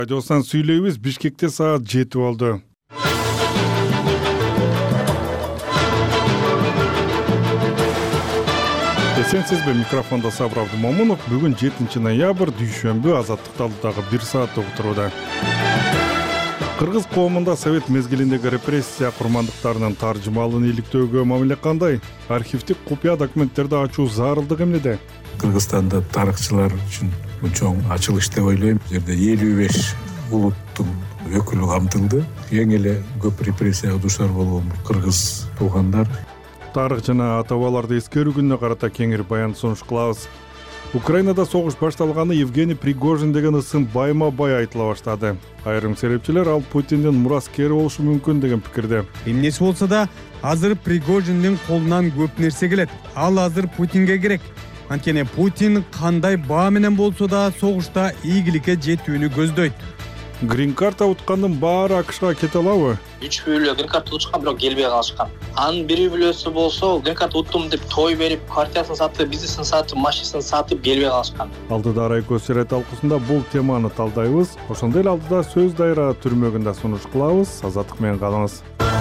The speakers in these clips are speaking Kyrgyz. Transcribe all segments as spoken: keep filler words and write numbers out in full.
Радиосынан сүйлөйбүз. Бишкекте саат жети болду. Эсенсизби, микрофонда Сабыр Абдумомунов. Бүгүн жетинчи ноябрь, дүйшөмбү, Азаттык алдыдагы бир саат отурууда. Кыргыз коомунда совет мезгилиндеги репрессия курмандыктарынын таржымалын иликтөөгө мамиле кандай? Архивдик купуя документтерди ачуу зарылдык эмнеде? Кыргызстанда тарыхчылар үчүн чоң ачылыш деп ойлойм. Бул жерде элүү беш улуттун өкүлү камтылды. Эң эле көп репрессияга дуушар болгон кыргыз туугандар. Тарых жана ата-бабаларды эскерүү күнүнө карата кеңири баян сунуш кылабыз. Украинада согуш башталганы Евгений Пригожин деген ысым байма-бай айтыла баштады. Айрым серепчилер ал Путиндин мураскери болушу мүмкүн деген пикирде. Эмнеси болсо да, азыр Пригожиндин колунан көп нерсе келет. Ал азыр Путинге керек. Анткени Путин кандай баа менен болсо да согушта ийгиликке жетүүнү көздөйт. Грин карта уткандын баары АКШга кете алабы? Үч бүлө грин карта утушкан, бирок келбей калышкан. Анын бир бүлөсү болсо грин карта уттум деп той берип, квартирасын сатып, бизнесин сатып, машинасын сатып келбей калышкан. Алдыда Райко Сире талкуусунда бул теманы талдайбыз. Ошондой эле алдыда сөз дайра түрмөгүндө сунуш кылабыз. Азаттык менен калыңыз.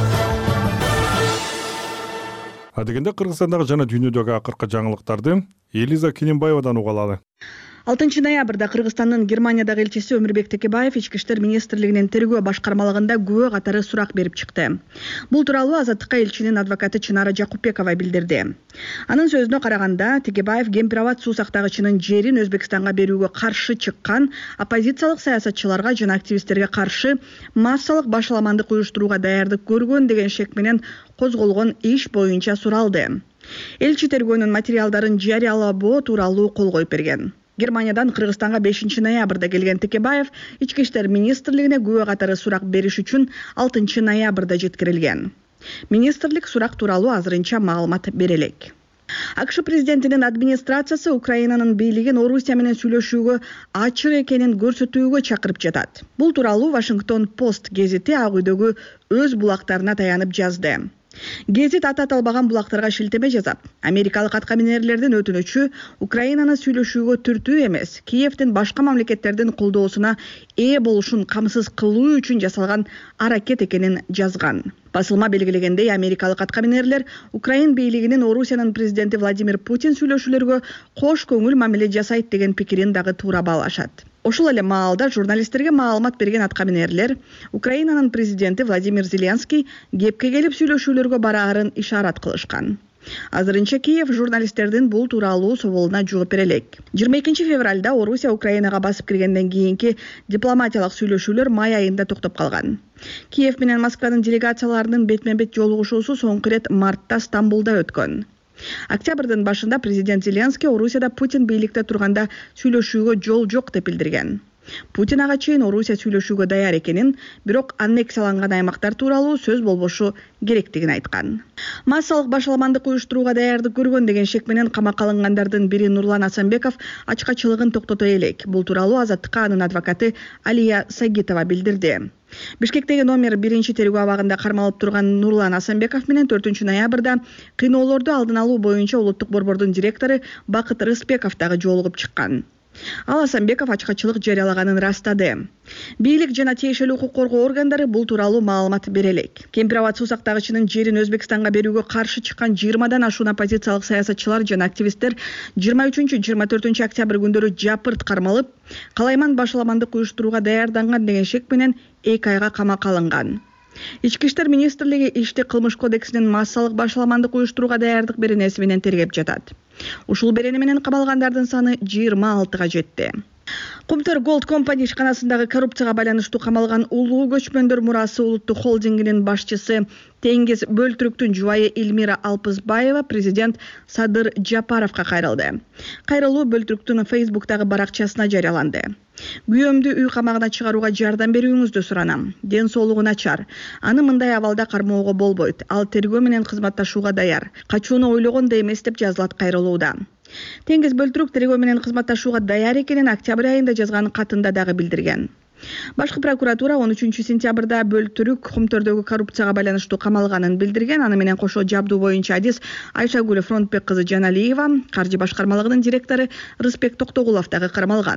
Адегенде Кыргызстандагы жана дүйнөдөгү акыркы жаңылыктарды Элиза Кененбаевадан уга алалы. алтынчы ноябрда Кыргызстандын Германиядагы элчиси Өмүрбек Текебаев Ички иштер министрлигинин тергөө башкармалыгында күбө катары сурак берип чыкты. Бул тууралуу Азаттыкка элчинин адвокаты Чынара Жакупбекова билдирди. Анын сөзүнө караганда, Текебаев Гемпирабад суу сактагычынын жерин Өзбекстанга берүүгө каршы чыккан оппозициялык саясатчыларга жана активисттерге каршы массалык башаламандык уюштурууга даярдык көргөн деген шек менен козголгон иш боюнча суралды. Элчи тергөөнүн материалдарын жарыялабоо тууралуу кол коюп берген. Германиядан Кыргызстанга бешинчи ноябрда келген Текебаев Ички иштер министрлигине күбө катары сурак бериш үчүн алтынчы ноябрда жеткирилген. Министрлик сурак тууралуу азырынча маалымат бере элек. АКШ президентинин администрациясы Украинанын бийлигин Орусия менен сүйлөшүүгө ачык экенин көрсөтүүгө чакырып жатат. Бул тууралуу Вашингтон Пост гезити Ак үйдөгү өз булактарына таянып жазды. Гезит аты аталбаган булактарга шилтеме жасап, америкалык аткаминерлердин өтүнүчү Украинаны сүйлөшүүгө түртүү эмес, Киевдин башка мамлекеттердин колдоосуна ээ болушун камсыз кылуу үчүн жасалган аракет экенин жазган. Басылма белгилегендей, америкалык аткаминерлер Украин бийлигинин Орусиянын президенти Владимир Путин сүйлөшүүлөргө кош көңүл мамиле жасайт деген пикирин дагы туура баалашат. Ошол эле маалда журналисттерге маалымат берген аткаминерлер Украинанын президенти Владимир Зеленский кепке келип сүйлөшүүлөргө бараарын ишарат кылышкан. Азырынча Киев журналисттердин бул тууралуу соболуна жооп бере элек. жыйырма экинчи февралда Орусия Украинага басып киргенден кийинки дипломатиялык сүйлөшүүлөр май айында токтоп калган. Киев менен Москванын делегацияларынын бетме-бет жолугушуусу соңку ирет мартта Стамбулда өткөн. Октябрдын башында президент Зеленский Орусияда Путин бийликте турганда сүйлөшүүгө жол жок деп билдирген. Путин ага чейин Орусия сүйлөшүүгө даяр экенин, бирок аннексияланган аймактар тууралуу сөз болбошу керектигин айткан. Массалык башаламандык уюштурууга даярдык көргөн деген шек менен камакка алынгандардын бири Нурлан Асанбеков ачкачылыгын токтото элек. Бул тууралуу Азаттыкка анын адвокаты Алия Сагитова билдирди. Бишкектеги номер биринчи тергөө абагында кармалып турган Нурлан Асанбеков менен төртүнчү ноябрда кыйноолорду алдын алуу боюнча улуттук борбордун директору Бакыт Рыспеков дагы жолугуп чыккан. Ал Асанбеков ачкачылык жарыялаганын ырастады. Бийлик жана тиешелүү укук коргоо органдары бул тууралуу маалымат бере элек. Кемпирабад суу сактагычынын жерин Өзбекстанга берүүгө каршы чыккан жыйырмадан ашуун оппозициялык саясатчылар жана активисттер жыйырма үчүнчү жыйырма төртүнчү октябрь күндөрү жапырт кармалып, калайман башаламандык уюштурууга даярданган деген шек менен эки айга камакка алынган. Ички иштер министрлиги ишти кылмыш кодексинин массалык башаламандык уюштурууга даярдык беренеси менен тергеп жатат. Ушул берене менен камалгандардын саны жыйырма алтыга жетти. Кумтөр Gold Company ишканасындагы коррупцияга байланыштуу камалган улуу көчмөндөр мурасы улуттук холдингинин башчысы Теңиз Бөлтүрүктүн жубайы Эльмира Алпызбаева президент Садыр Жапаровго кайрылды. Кайрылуу Бөлтүрүктүн Facebook'тагы баракчасына жарыяланды. Күйөөмдү үй камагына чыгарууга жардам берүүңүздү суранам. Ден соолугу начар. Аны мындай абалда кармоого болбойт. Ал тергөө менен кызматташууга даяр. Качууну ойлогондой эмес деп жазылат кайрылууда. Теңиз Бөлтүрүк тергөө менен кызматташууга даяр экенин октябрь айында жазган катында дагы билдирген. Башкы прокуратура он үчүнчү сентябрда Бөлтүрүк Кумтөрдөгү коррупцияга байланыштуу камалганын билдирген. Аны менен кошо жабдуу боюнча адис Айшагүл Фронтбек кызы Жаналиева, каржы башкармалыгынын директору Рыспек Токтогулов дагы кармалган.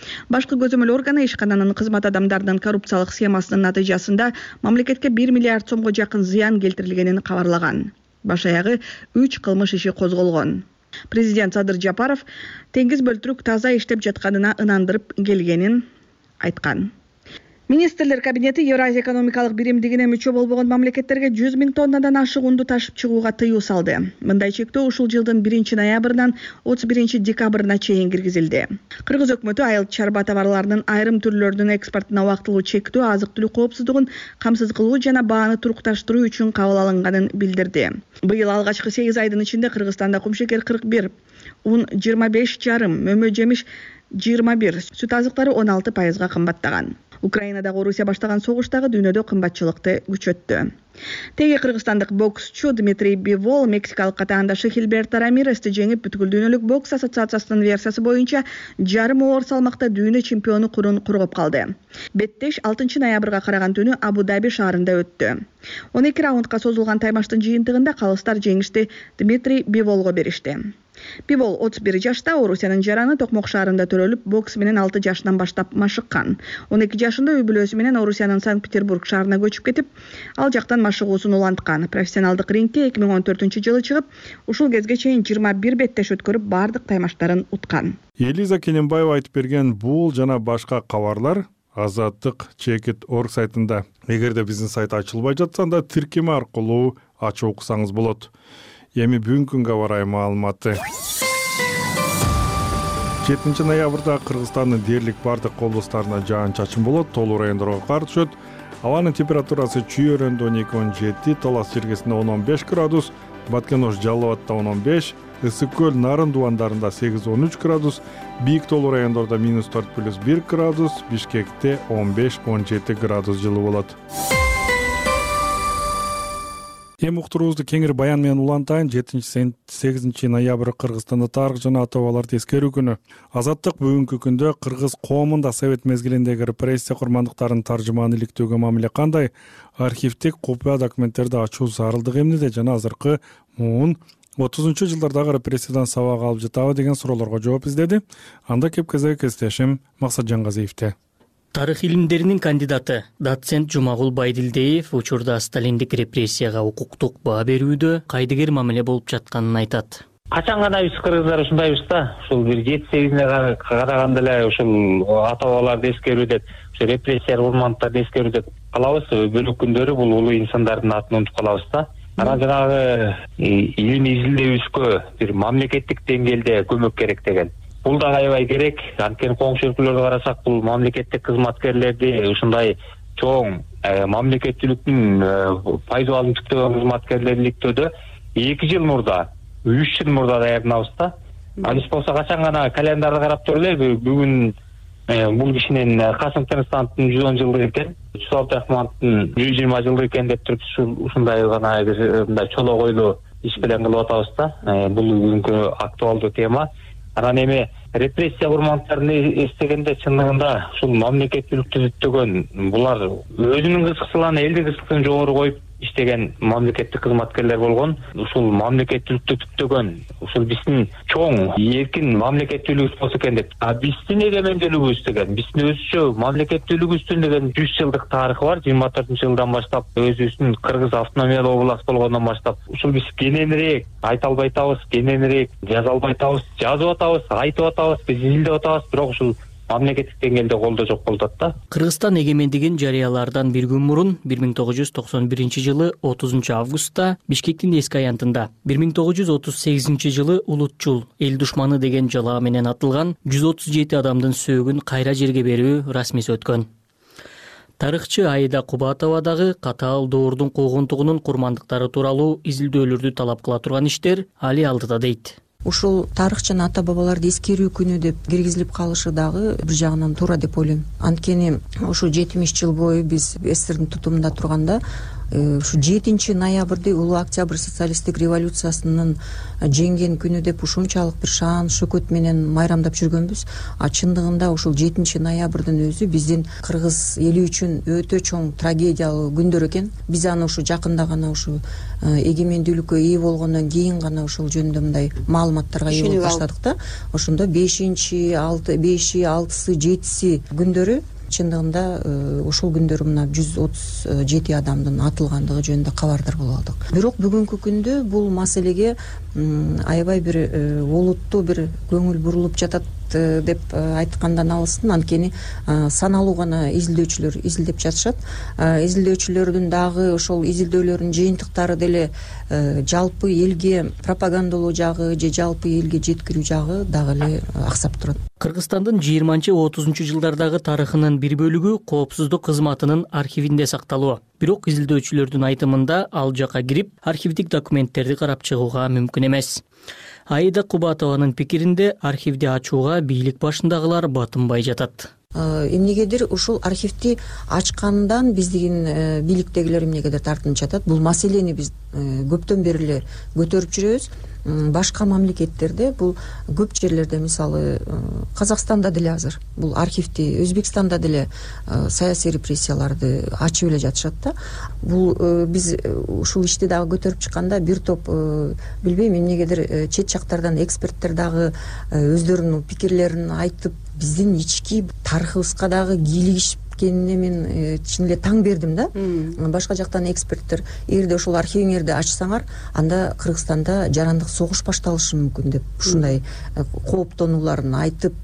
Башкы көзөмөл органы ишкананын кызмат адамдарынын коррупциялык схемасынын натыйжасында мамлекетке бир миллиард сомго жакын зыян келтирилгенин кабарлаган. Баш аягы үч кылмыш иши козголгон. Президент Садыр Жапаров теңиз бөлтүрүк таза иштеп жатканына ынандырып келгенин айткан. Министрлер кабинети Евразия экономикалык биримдигине мүчө болбогон мамлекеттерге жүз миң тоннадан ашык унду ташып чыгууга тыюу салды. Мындай чектөө ушул жылдын биринчи ноябрынан отуз биринчи декабрына чейин киргизилди. Кыргыз өкмөтү айыл чарба товарларынын айрым түрлөрүнүн экспортуна убактылуу чектөө азык-түлүк коопсуздугун камсыз кылуу жана бааны турукташтыруу үчүн кабыл алынганын билдирди. Быйыл алгачкы сегиз айдын ичинде Кыргызстанда кумшекер кырк бир, ун жыйырма беш жарым, мөмө жемиш жыйырма бир, сүт азыктары он алты пайызга кымбаттаган. Украинадагы Орусия баштаган согуштагы дүйнөдө кымбатчылыкты күчөттү. Теги кыргызстандык боксчу Дмитрий Бивол мексикалык катаандашы Хильберто Рамирести жеңип, бүткүл дүйнөлүк бокс ассоциациясынын версиясы боюнча жарым оор салмакта дүйнө чемпиону курун кургоп калды. Беттеш алтынчы ноябрга караган түнү Абу-Даби шаарында өттү. он эки раундка созулган таймаштын жыйынтыгында калыстар жеңишти Дмитрий Биволго беришти. Бивол отуз бир жашта, Орусиянын жараны Токмок шаарында төрөлүп, бокс менен алты жашынан баштап машыккан. он эки жашында үй бүлөсү менен Орусиянын Санкт-Петербург шаарына көчүп кетип, ал жактан машыгуусун уланткан. Профессионалдык рингке эки миң он төртүнчү жылы чыгып, ушул кезге чейин жыйырма бир беттеш өткөрүп, бардык таймаштарын уткан. Элиза Кененбаева айтып берген бул жана башка кабарлар Азаттык чекит точка орг сайтында. Эгерде биздин сайт ачылбай жатса, анда тиркеме аркылуу ачып окусаңыз болот. Эми бүгүнкү күнгө барай маалыматы. жетинчи ноябрда Кыргызстандын дээрлик бардык облустарына жаан-чачын болот, тоолуу райондорго кар түшөт. Абанын температурасы Чүй-Өрөндө он эки он жети, Талас жергесинде он он беш градус, Баткен-Ош Жалал Абадта он он беш, Ысык көл Нарын дубандарында сегиз он үч градус, бийик тоолуу райондордо минус төрт плюс бир градус, Бишкекте он беш он жети градус жылы болот. Эми уктуруубузду кеңири баян менен улантайын. жетинчи сегизинчи ноябрь Кыргызстанда тарых жана ата-бабаларды эскерүү күнү. Азаттык бүгүнкү күндө кыргыз коомунда совет мезгилиндеги репрессия курмандыктарынын таржымааны иликтөөгө мамиле кандай, архивдик купуя документтерди ачуу зарылдык эмнеде жана азыркы муун отузунчу жылдардагы репрессиядан сабак алып жатабы деген суроолорго жооп издеди. Анда кепкезе кесиптешим Максат Жангазиевте. Тарых илимдеринин кандидаты доцент Жумагул Байдилдеев учурда сталиндик репрессияга укуктук баа берүүдө кайдыгер мамиле болуп жатканын айтат. Качан гана биз кыргыздар ушундайбыз да, ушул бир жети сегизине караганда эле ушул ата-бабаларды эскерүү деп, ушу репрессия курмандыктарды эскерүү деп калабыз. Бөлөк күндөрү бул улуу инсандардын атын унутуп калабыз да. Анан жанагы илим изилдөөбүзгө бир мамлекеттик деңгээлде көмөк керек деген. Бул да аябай керек. Анткени коңшу өлкөлөрдө карасак, бул мамлекеттик кызматкерлерди ушундай чоң мамлекеттүүлүктүн пайдаланып түктөгөн кызматкерлерди иликтөөдө эки жыл мурда, үч жыл мурда даярданабыз да. Ал иш болсо качан гана календарды карап көрөлү. Бүгүн бул кишинин Касым Тыныстановдун жүз он жылдыгы экен, Жусуп Абдрахмановдун жүз жыйырма жылдыгы экен деп туруп ушундай гана мындай чолок ойлуу иш менен кылып атабыз да. Бул бүгүнкү актуалдуу тема. Анан эми репрессия курмандыктарын эстегенде чындыгында ушул мамлекеттүүлүктү түттөгөн, булар өзүнүн кызыкчылыгын, элдин кызыкчылыгын жогору коюп иштеген мамлекеттик кызматкерлер болгон. Ушул мамлекеттүүлүктү түттөгөн, ушул биздин чоң эркин мамлекеттүүлүгүбүз болсо экен деп. А биздин эгемендүүлүгүбүз деген, биздин өзүчө мамлекеттүүлүгүбүздүн деген жүз жылдык тарыхы бар. жыйырма төртүнчү жылдан баштап өзүбүздүн Кыргыз автономиялуу область болгондон баштап ушул биз кененирээк айта албай атабыз, кененирээк жаза албай атабыз, жазып атабыз, айтып атабыз, биз изилдеп атабыз, бирок ушул мамлекеттик деңгээлде колдоо жок болуп атат да. Кыргызстан эгемендигин жарыялаардан бир күн мурун бир миң тогуз жүз токсон биринчи жылы отузунчу августта Бишкектин эски аянтында бир миң тогуз жүз отуз сегизинчи жылы улутчул эл душманы деген жалаа менен атылган жүз отуз жети адамдын сөөгүн кайра жерге берүү расмиси өткөн. Тарыхчы Аида Кубатова дагы катаал доордун куугунтугунун курмандыктары тууралуу изилдөөлөрдү талап кыла турган иштер али алдыда дейт. Ушул тарых жана ата-бабаларды эскерүү күнү деп киргизилип калышы дагы бир жагынан туура деп ойлойм. Анткени ушу жетимиш жыл бою биз СССРдин тутумунда турганда ушу жетинчи ноябрды улуу октябрь социалисттик революциясынын жеңген күнү деп ушунчалык бир шаан шөкөт менен майрамдап жүргөнбүз. А чындыгында ушул жетинчи ноябрдын өзү биздин кыргыз эли үчүн өтө чоң трагедиялуу күндөр экен. Биз аны ушу жакында гана ушу эгемендүүлүккө ээ болгондон кийин гана ошол жөнүндө мындай маалыматтарга ээ болуп баштадык да. Ошондо бешинчи, алты, беши, алтысы, жетиси күндөрү чындыгында ушул күндөрү мына жүз отуз жети адамдын атылгандыгы жөнүндө кабардар болуп алдык. Бирок бүгүнкү күндө бул маселеге аябай бир олуттуу бир көңүл бурулуп жатат деп айткандан алыстын. Анткени саналуу гана изилдөөчүлөр изилдеп жатышат. Изилдөөчүлөрдүн дагы ошол изилдөөлөрүнүн жыйынтыктары деле жалпы элге пропагандалоо жагы же жалпы элге жеткирүү жагы дагы эле аксап турат. Кыргызстандын жыйырманчы отузунчу жылдардагы тарыхынын бир бөлүгү коопсуздук кызматынын архивинде сакталуу. Бирок изилдөөчүлөрдүн айтымында ал жака кирип, архивдик документтерди карап чыгууга мүмкүн эмес. Аида Кубатованын пикиринде архивди ачууга бийлик башындагылар батынбай жатат. Эмнегедир ушул архивди ачкандан биздин бийликтегилер эмнегедир тартынып жатат. Бул маселени биз көптөн бери эле көтөрүп жүрөбүз. Башка мамлекеттерде бул көп жерлерде, мисалы Казакстанда деле азыр бул архивди, Өзбекстанда деле саясий репрессияларды ачып эле жатышат да. Бул биз ушул ишти дагы көтөрүп чыкканда бир топ билбейм эмнегедир чет жактардан эксперттер дагы өздөрүнүн пикирлерин айтып, биздин ички тарыхыбызга дагы кийлигишкенине мен чын эле таң бердим да. Башка жактан эксперттер эгерде ошол архивиңерди ачсаңар, анда Кыргызстанда жарандык согуш башталышы мүмкүн деп ушундай кооптонууларын айтып,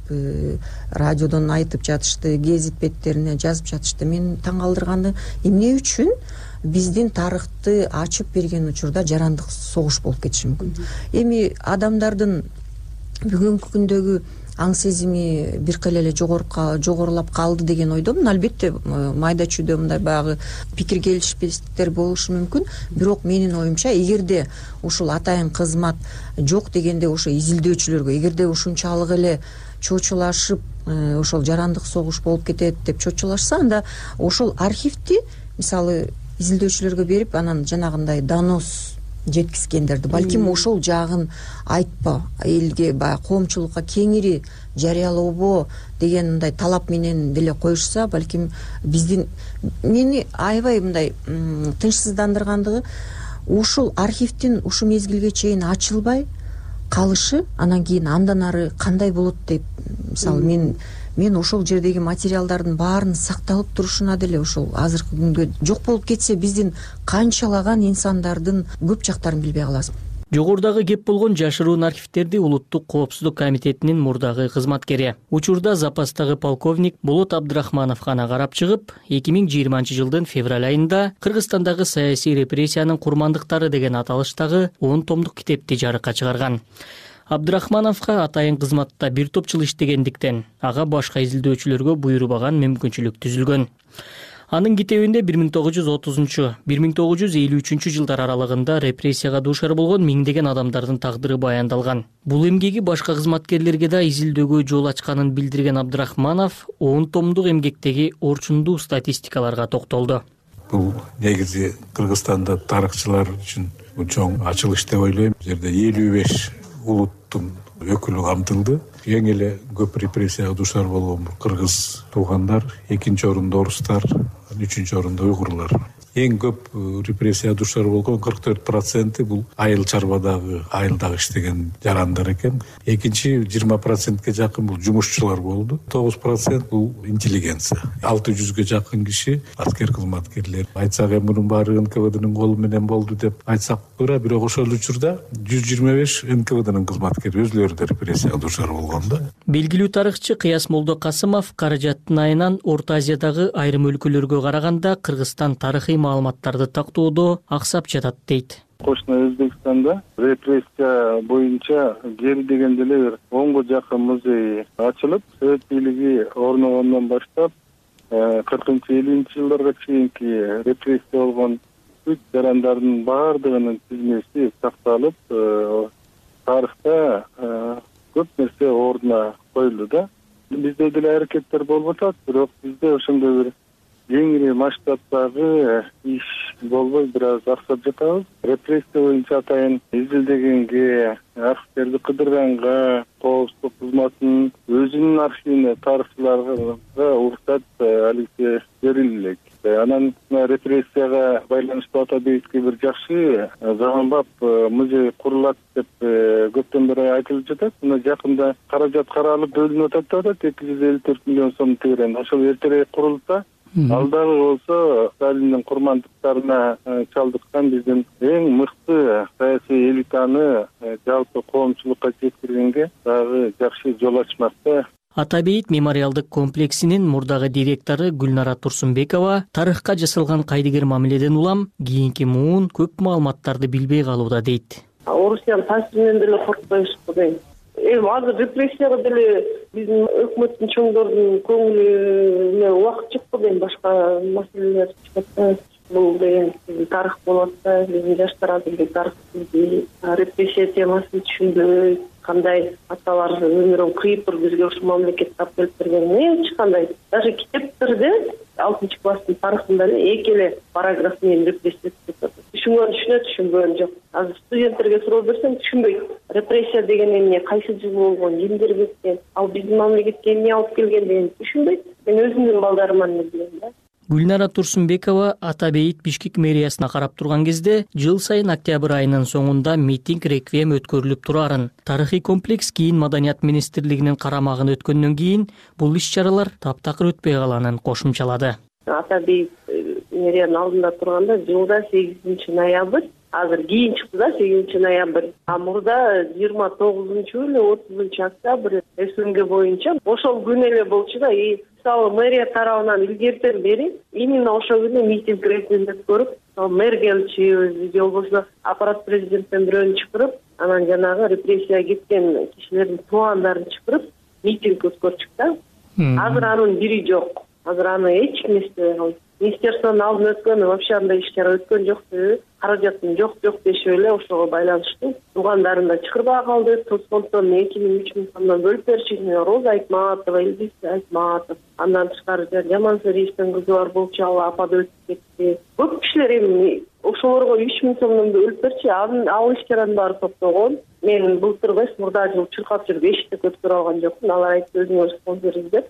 радиодон айтып жатышты, гезит беттерине жазып жатышты. Мен таң калтырганы эмне үчүн биздин тарыхты ачып берген учурда жарандык согуш болуп кетиши мүмкүн. Эми адамдардын бүгүнкү күндөгү аң сезими бир кыйла эле жогорулап калды деген ойдомун. Албетте майда чүйдө мындай баягы пикир келишпестиктер болушу мүмкүн. Бирок менин оюмча, эгерде ушул атайын кызмат жок дегенде ошо изилдөөчүлөргө, эгерде ушунчалык эле чочулашып ошол жарандык согуш болуп кетет деп чочулашса, анда ошол архивди мисалы изилдөөчүлөргө берип, анан жанагындай донос жеткизгендерди, балким ошол жагын айтпа, элге баягы коомчулукка кеңири жарыялообо деген мындай талап менен деле коюшса, балким биздин мени аябай мындай тынчсыздандыргандыгы ушул архивдин ушу мезгилге чейин ачылбай калышы, анан кийин андан ары кандай болот деп, мисалы мен мен ошол жердеги материалдардын баарын сакталып турушуна деле ошол азыркы күнгө жок болуп кетсе, биздин канчалаган инсандардын көп жактарын билбей каласың. Жогорудагы кеп болгон жашыруун архивдерди Улуттук коопсуздук комитетинин мурдагы кызматкери, учурда запастагы полковник Болот Абдрахманов гана карап чыгып, эки миң жыйырманчы жылдын февраль айында Кыргызстандагы саясий репрессиянын курмандыктары деген аталыштагы он томдук китепти жарыкка чыгарган. Абдрахмановго атайын кызматта бир топ жыл иштегендиктен ага башка изилдөөчүлөргө буйрубаган мүмкүнчүлүк түзүлгөн. Анын китебинде бир миң тогуз жүз отузунчу — бир миң тогуз жүз элүү үчүнчү жылдар аралыгында репрессияга дуушар болгон миңдеген адамдардын тагдыры баяндалган. Бул эмгеги башка кызматкерлерге да изилдөөгө жол ачканын билдирген Абдрахманов он томдук эмгектеги орчундуу статистикаларга токтолду. Бул негизи Кыргызстанда тарыхчылар үчүн чоң ачылыш деп ойлойм. Бул жерде элүү беш улуттун өкүлү камтылды. Эң эле көп репрессияга дуушар болгон кыргыз туугандар, экинчи орунда орустар, үчүнчү орунда уйгурлар. Эң көп репрессияга дуушар болгон кырк төрт проценти бул айыл чарбадагы, айылдагы иштеген жарандар экен. Экинчи жыйырма процентке жакын бул жумушчулар болду. тогуз процент бул интеллигенция. алты жүзгө жакын киши аскер кызматкерлер. Айтсак эми мунун баары эн ка вэ дын колу менен болду деп айтсак туура, бирок ошол учурда жүз жыйырма беш эн ка вэ дын кызматкери өзүлөрү да репрессияга дуушар болгон да. Белгилүү тарыхчы Кыяс Молдокасымов каражаттын айынан Орто Азиядагы айрым өлкөлөргө караганда Кыргызстан тарыхый маалыматтарды тактоодо аксап жатат дейт. Кошуна Өзбекстанда репрессия боюнча кери дегенде эле бир онго жакын музей ачылып, Совет бийлиги орногондон баштап кыркынчы элүүнчү жылдарга чейинки репрессия болгон бүт жарандардын баардыгынын тизмеси сакталып, тарыхта көп нерсе ордуна коюлду да. Бизде деле аракеттер болуп атат, бирок бизде ошондой бир кеңири масштабтагы иш болбой бир аз аксап жатабыз. Репрессия боюнча атайын изилдегенге, архивтерди кыдырганга, коопсуздук кызматынын өзүнүн архивине тарыхчыларга уруксат алисе берилет. Анан репрессияга байланыштуу ата бейитке бир жакшы заманбап музей курулат деп көптөн бери айтылып жатат. Мына жакында каражат каралып бөлүнүп атат деп атат, эки жүз элүү төрт миллион сом тегерен. Ошол эртерээк курулса, ал дагы болсо Сталиндин курмандыктарына чалдыккан биздин эң мыкты саясий элитаны жалпы коомчулукка жеткиргенге дагы жакшы жол ачмак да. Ата бейит мемориалдык комплексинин мурдагы директору Гүлнара Турсунбекова тарыхка жасалган кайдыгер мамиледен улам кийинки муун көп маалыматтарды билбей калууда дейт. Орусияны таасиринен деле коркпойбузбу дейм. Эми азыр репрессияга деле биздин өкмөттүн чоңдордун көңүлүнө убакыт жокпу дейм, башка маселелер чыгат. Бул деген тарых болот да, биздин жаштар азыр тарыхты, репрессия темасын түшүнбөй, кандай аталар өмүрүн кыйып бизге ушул мамлекетти алып келип берген эч кандай. Даже китептерде алтынчы класстын тарыхында эле эки эле параграф менен репрессия деп атат. Түшүнгөн түшүнөт, түшүнбөгөн жок. Азыр студенттерге суроо берсем түшүнбөйт. Репрессия деген эмне, кайсы жылы болгон, кимдер кеткен, ал биздин мамлекетке эмне алып келген деген түшүнбөйт. Мен өзүмдүн балдарыман эле билем да. Гүлнара Турсунбекова ата бейит Бишкек мэриясына карап турган кезде жыл сайын октябрь айынын соңунда митинг реквием өткөрүлүп турарын, тарыхый комплекс кийин Маданият министрлигинин карамагына өткөндөн кийин бул иш-чаралар таптакыр өтпөй калганын кошумчалады. Ата бейит мэриянын алдында турганда жылда сегизинчи ноябрь, азыр кийин чыкты да сегизинчи ноябрь. А мурда жыйырма тогузунчу эле отузунчу октябрь СНГ боюнча ошол күн эле болчу да. Мисалы мэрия тарабынан илгертен бери именно ошол күнү митинг реквием өткөрүп, мэрге элчи же болбосо аппарат президенттен бирөөнү чакырып, анан жанагы репрессияга кеткен кишилердин туугандарын чакырып митинг өткөрчүк да. Азыр анын бири жок. Азыр аны эч ким эстебей калды. Министерствонун алдына өткөн, вообще андай иш-чара өткөн жок деп, каражаттын жок жок дешип эле ошого байланыштуу. Туугандарын да чакырбай калды. Тосконтон эки миң үч миң сомдон бөлүп беришти. Роза Айтматова, Элдис Айтматов, андан тышкары Жаман Сариевдин кызы бар болчу, ал апада өтүп кетти. Көп кишилер эми ошолорго үч миң сомдон бөлүп берчи. Ал иш-чаранын баары токтогон. Мен былтыр эмес, мурда жыл чуркап жүрүп эшикте өткөрө алган жокмун. Алар айтты өзүңөр спонсор издеп.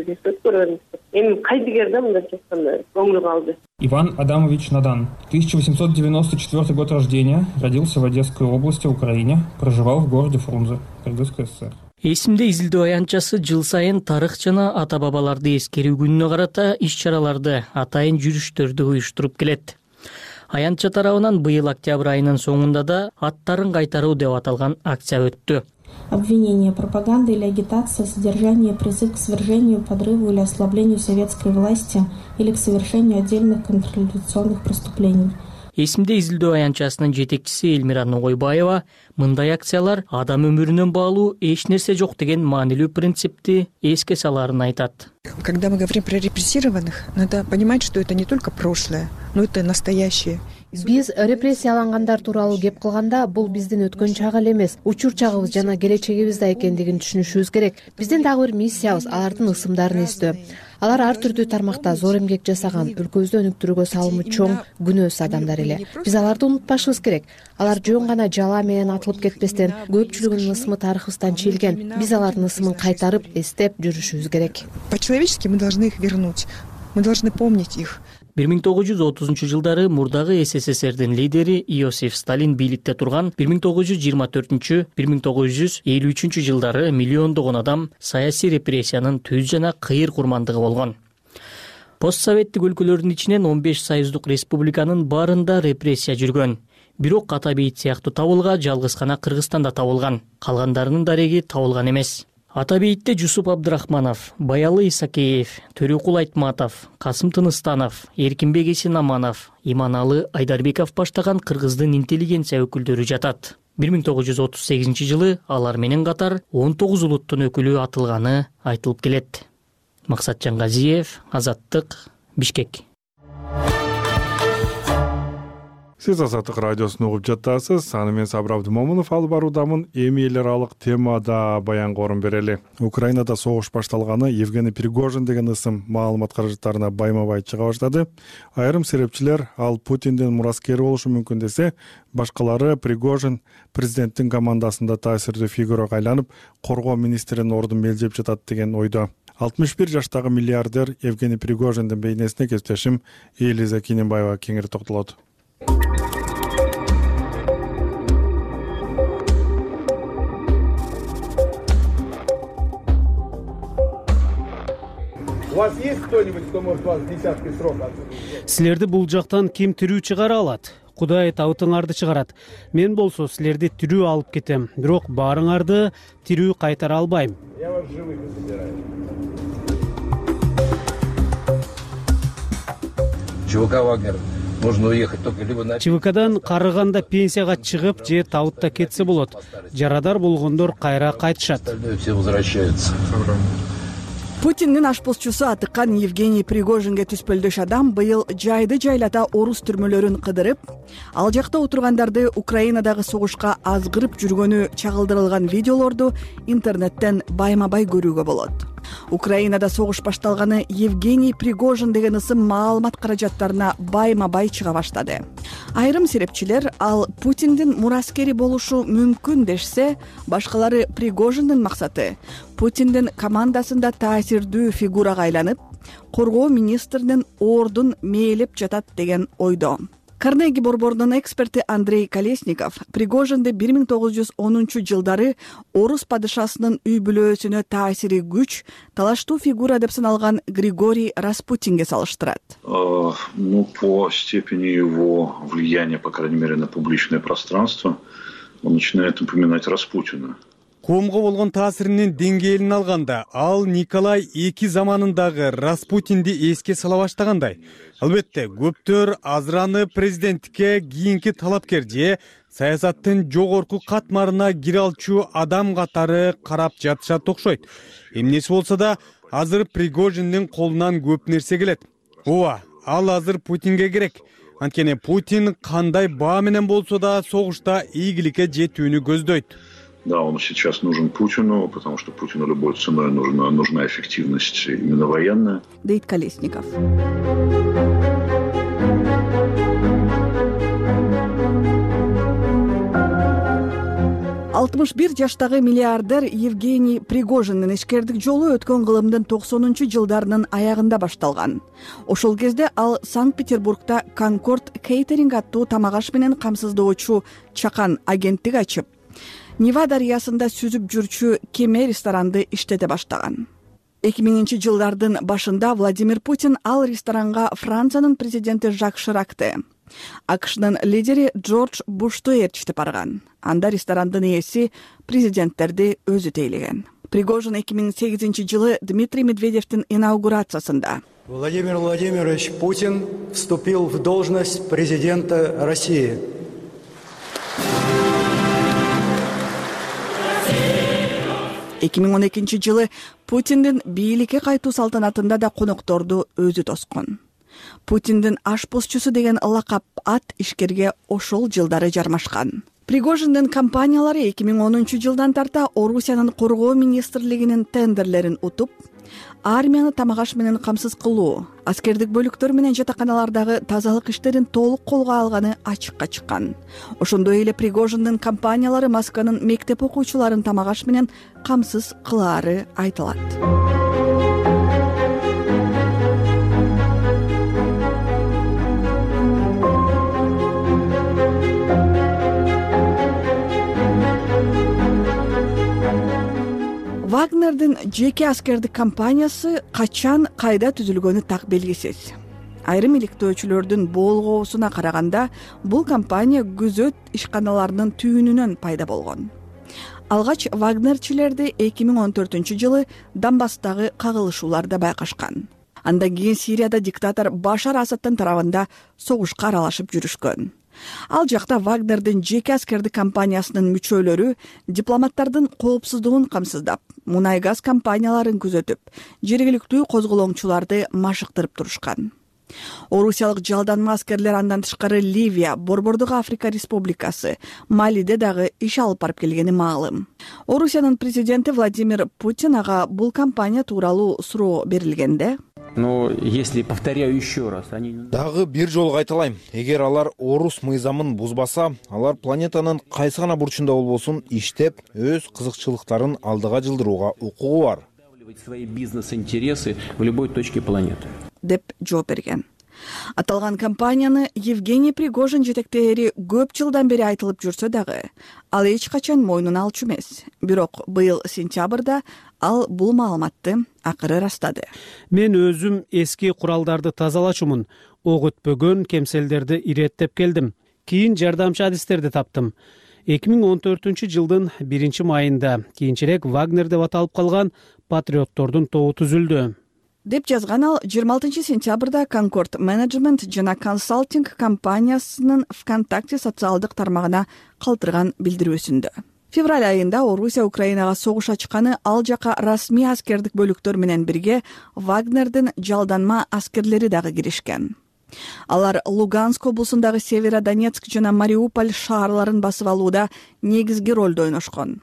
Эми кайдыгерде мындай айтканда көңүл калды. Иван Адамович Надан, тысяча восемьсот девяносто четвёртый год рождения, родился в Одесской области, Украине, проживал в городе Фрунзе, Кыргызская ССР. Эсимде изилдөө аянтчасы жыл сайын тарых жана ата бабаларды эскерүү күнүнө карата иш-чараларды, атайын жүрүштөрдү уюштуруп келет. Аянтча тарабынан быйыл октябрь айынын соңунда да аттарын кайтаруу деп аталган акция өттү. Обвинение, пропаганда или агитация, содержание, призыв к свержению, подрыву или ослаблению советской власти или к совершению отдельных контрреволюционных преступлений. Эсимде изилдөө аянтчасынын жетекчиси Элмира Ногойбаева мындай акциялар адам өмүрүнөн баалуу эч нерсе жок деген маанилүү принципти эске саларын айтат. Когда мы говорим про репрессированных, надо понимать, что это не только прошлое, но это настоящее. Биз репрессиялангандар тууралуу кеп кылганда бул биздин өткөн чак эле эмес, учур чагыбыз жана келечегибиз да экендигин түшүнүшүбүз керек. Биздин дагы бир миссиябыз алардын ысымдарын эстөө. Алар ар түрдүү тармакта зор эмгек жасаган, өлкөбүздү өнүктүрүүгө салымы чоң, күнөөс адамдар эле. Биз аларды унутпашыбыз керек. Алар жөн гана жала менен атылып кетпестен, көпчүлүгүнүн ысымы тарыхыбыздан чийилген. Биз алардын ысымын кайтарып, эстеп жүрүшүбүз керек. По-человечески мы должны их вернуть. Мы должны помнить их. бир миң тогуз жүз отузунчу жылдары мурдагы СССРдин лидери Иосиф Сталин бийликте турган бир миң тогуз жүз жыйырма төртүнчү — бир миң тогуз жүз элүү үчүнчү жылдары миллиондогон адам саясий репрессиянын түз жана кыйыр курмандыгы болгон. Постсоветтик өлкөлөрдүн ичинен он беш союздук республиканын баарында репрессия жүргөн. Бирок ата бейит сыяктуу табылга жалгыз гана Кыргызстанда табылган. Калгандарынын дареги табылган эмес. Ата бейитте Жусуп Абдрахманов, Баялы Исакеев, Төрөкул Айтматов, Касым Тыныстанов, Эркинбек Эсенаманов, Иманалы Айдарбеков баштаган кыргыздын интеллигенция өкүлдөрү жатат. бир миң тогуз жүз отуз сегизинчи жылы алар менен катар он тогуз улуттун өкүлү атылганы айтылып келет. Максатжан Газиев, Азаттык, Бишкек. Сиз Азаттык радиосун угуп жатасыз. Аны мен Сабыр Абдымомунов алып баруудамын. Эми эл аралык темада баянга орун берели. Украинада согуш башталганы Евгений Пригожин деген ысым маалымат каражаттарына байма-бай чыга баштады. Айрым серепчилер ал Путиндин мураскери болушу мүмкүн десе, башкалары Пригожин президенттин командасында таасирдүү фигурага айланып, коргоо министринин ордун мелжеп жатат деген ойдо. алтымыш бир жаштагы миллиардер Евгений Пригожиндин бейнесине кесиптешим Элиза Кинембаева кеңири токтолот. У вас есть кто-нибудь, кто может вас в десятки срока? Силерди бул жактан ким тирүү чыгара алат? Кудай табытыңарды чыгарат. Мен болсо силерди тирүү алып кетем, бирок баарыңарды тирүү кайтара албайм. Я вас живых забираю. ЧВК Вагнер нужно уехать только либо на ЧВКдан карыганда пенсияга чыгып же табытта кетсе болот. Жарадар болгондор кайра кайтышат. Все возвращаются. Путиндин ашпозчусу атыккан Евгений Пригожинге түспөлдөш адам быйыл жайды жайлата орус түрмөлөрүн кыдырып, ал жакта отургандарды Украинадагы согушка азгырып жүргөнү чагылдырылган видеолорду интернеттен байма-бай көрүүгө болот. Украинада согуш башталганы Евгений Пригожин деген ысым маалымат каражаттарына байма-бай чыга баштады. Айрым серепчилер ал Путиндин мураскери болушу мүмкүн дешсе, башкалары Пригожиндин максаты Путиндин командасында таасирдүү фигурага айланып, коргоо министринин ордун мээлеп жатат деген ойдо. Карнеги борборунун эксперти Андрей Колесников Пригожинди бир миң тогуз жүз онунчу жылдары орус падышасынын үй бүлөсүнө таасири күч, талаштуу фигура деп саналган Григорий Распутинге салыштырат. Ну, по степени его влияния, по крайней мере, на публичное пространство, он начинает напоминать Распутина. Коомго болгон таасиринин деңгээлин алганда, ал Николай эки заманындагы Распутинди эске сала баштагандай. Албетте, көптөр азыраны президенттикке кийинки талапкер же саясаттын жогорку катмарына кире алчу адам катары карап жатышат окшойт. Эмнеси болсо да, азыр Пригожиндин колунан көп нерсе келет. Ооба, ал азыр Путинге керек. Анткени Путин кандай баа менен болсо да согушта ийгиликке жетүүнү көздөйт. Да, он сейчас нужен Путину, потому что Путину любой ценой нужна, нужна эффективность именно военная. Дейт Колесников. алтымыш бир жаштагы миллиардер Евгений Пригожиндин ишкердик жолу өткөн кылымдын токсонунчу жылдарынын аягында башталган. Ошол кезде ал Санкт-Петербургда Конкорд Кейтеринг аттуу тамак аш менен камсыздоочу чакан агенттик ачып, Нева дарыясында сүзүп жүрчү кеме ресторанды иштете баштаган. эки миңинчи жылдардын башында Владимир Путин ал ресторанга Франциянын президенти Жак Ширакты, АКШнын лидери Джордж Бушту ээрчитип барган. Анда ресторандын ээси президенттерди өзү тейлеген. Пригожин эки миң сегизинчи жылы Дмитрий Медведевдин инаугурациясында Владимир Владимирович Путин вступил в должность президента России. эки миң он экинчи жылы Путиндин бийликке кайтуу салтанатында да конокторду өзү тоскон. Путиндин ашпозчусу деген лакап ат ишкерге ошол жылдары жармашкан. Пригожиндин компаниялары эки миң онунчу жылдан тарта Орусиянын коргоо министрлигинин тендерлерин утуп, армияны тамак аш менен камсыз кылуу, аскердик бөлүктөр менен жатаканалардагы тазалык иштерин толук колго алганы ачыкка чыккан. Ошондой эле Пригожиндин компаниялары Москванын мектеп окуучуларын тамак аш менен камсыз кылаары айтылат. Вагнердин жеке аскердик компаниясы качан кайда түзүлгөнү так белгисиз. Айрым иликтөөчүлөрдүн болгоосуна караганда, бул компания күзөт ишканаларынын түйүнүнөн пайда болгон. Алгач вагнерчилерди эки миң он төртүнчү жылы Донбасстагы кагылышууларда байкашкан. Андан кийин Сирияда диктатор Башар Асадтын тарабында согушка аралашып жүрүшкөн. Ал жакта Вагнердин жеке аскердик компаниясынын мүчөлөрү дипломаттардын коопсуздугун камсыздап, мунай газ компанияларын күзөтүп, жергиликтүү козголоңчуларды машыктырып турушкан. Орусиялык жалданма аскерлер андан тышкары Ливия, Борбордук Африка Республикасы, Малиде дагы иш алып барып келгени маалым. Орусиянын президенти Владимир Путин ага бул кампания тууралуу суроо берилгенде, но если, повторяю еще раз, они... Дагы бир жолу кайталайм. Эгер алар орус мыйзамын бузбаса, алар планетанын кайсы гана бурчунда болбосун иштеп, өз кызыкчылыктарын алдыга жылдырууга укугу бар. Свои бизнес-интересы в любой точке планеты. деп жооп берген. Аталган компанияны Евгений Пригожин жетектери көп жылдан бери айтылып жүрсө дагы, ал эч качан мойнуна алчу эмес. Бирок быйыл сентябрда ал бул маалыматты акыры растады. Мен өзүм эски куралдарды тазалачумун. Ок өтпөгөн кемселдерди иреттеп келдим. Кийин жардамчы адистерди таптым. эки миң он төртүнчү жылдын биринчи майында кийинчерээк Вагнер деп аталып калган патриоттордун тобу түзүлдү. Деп жазган ал жыйырма алтынчы сентябрда Concord Management жана консалтинг компаниясынын ВКонтакте социалдык тармагына калтырган билдирүүсүндө. Февраль айында Орусия Украинага согуш ачканы ал жака расмий аскердик бөлүктөр менен бирге Вагнердин жалданма аскерлери дагы киришкен. Алар Луганск облусундагы Северодонецк жана Мариуполь шаарларын басып алууда негизги ролду ойношкон.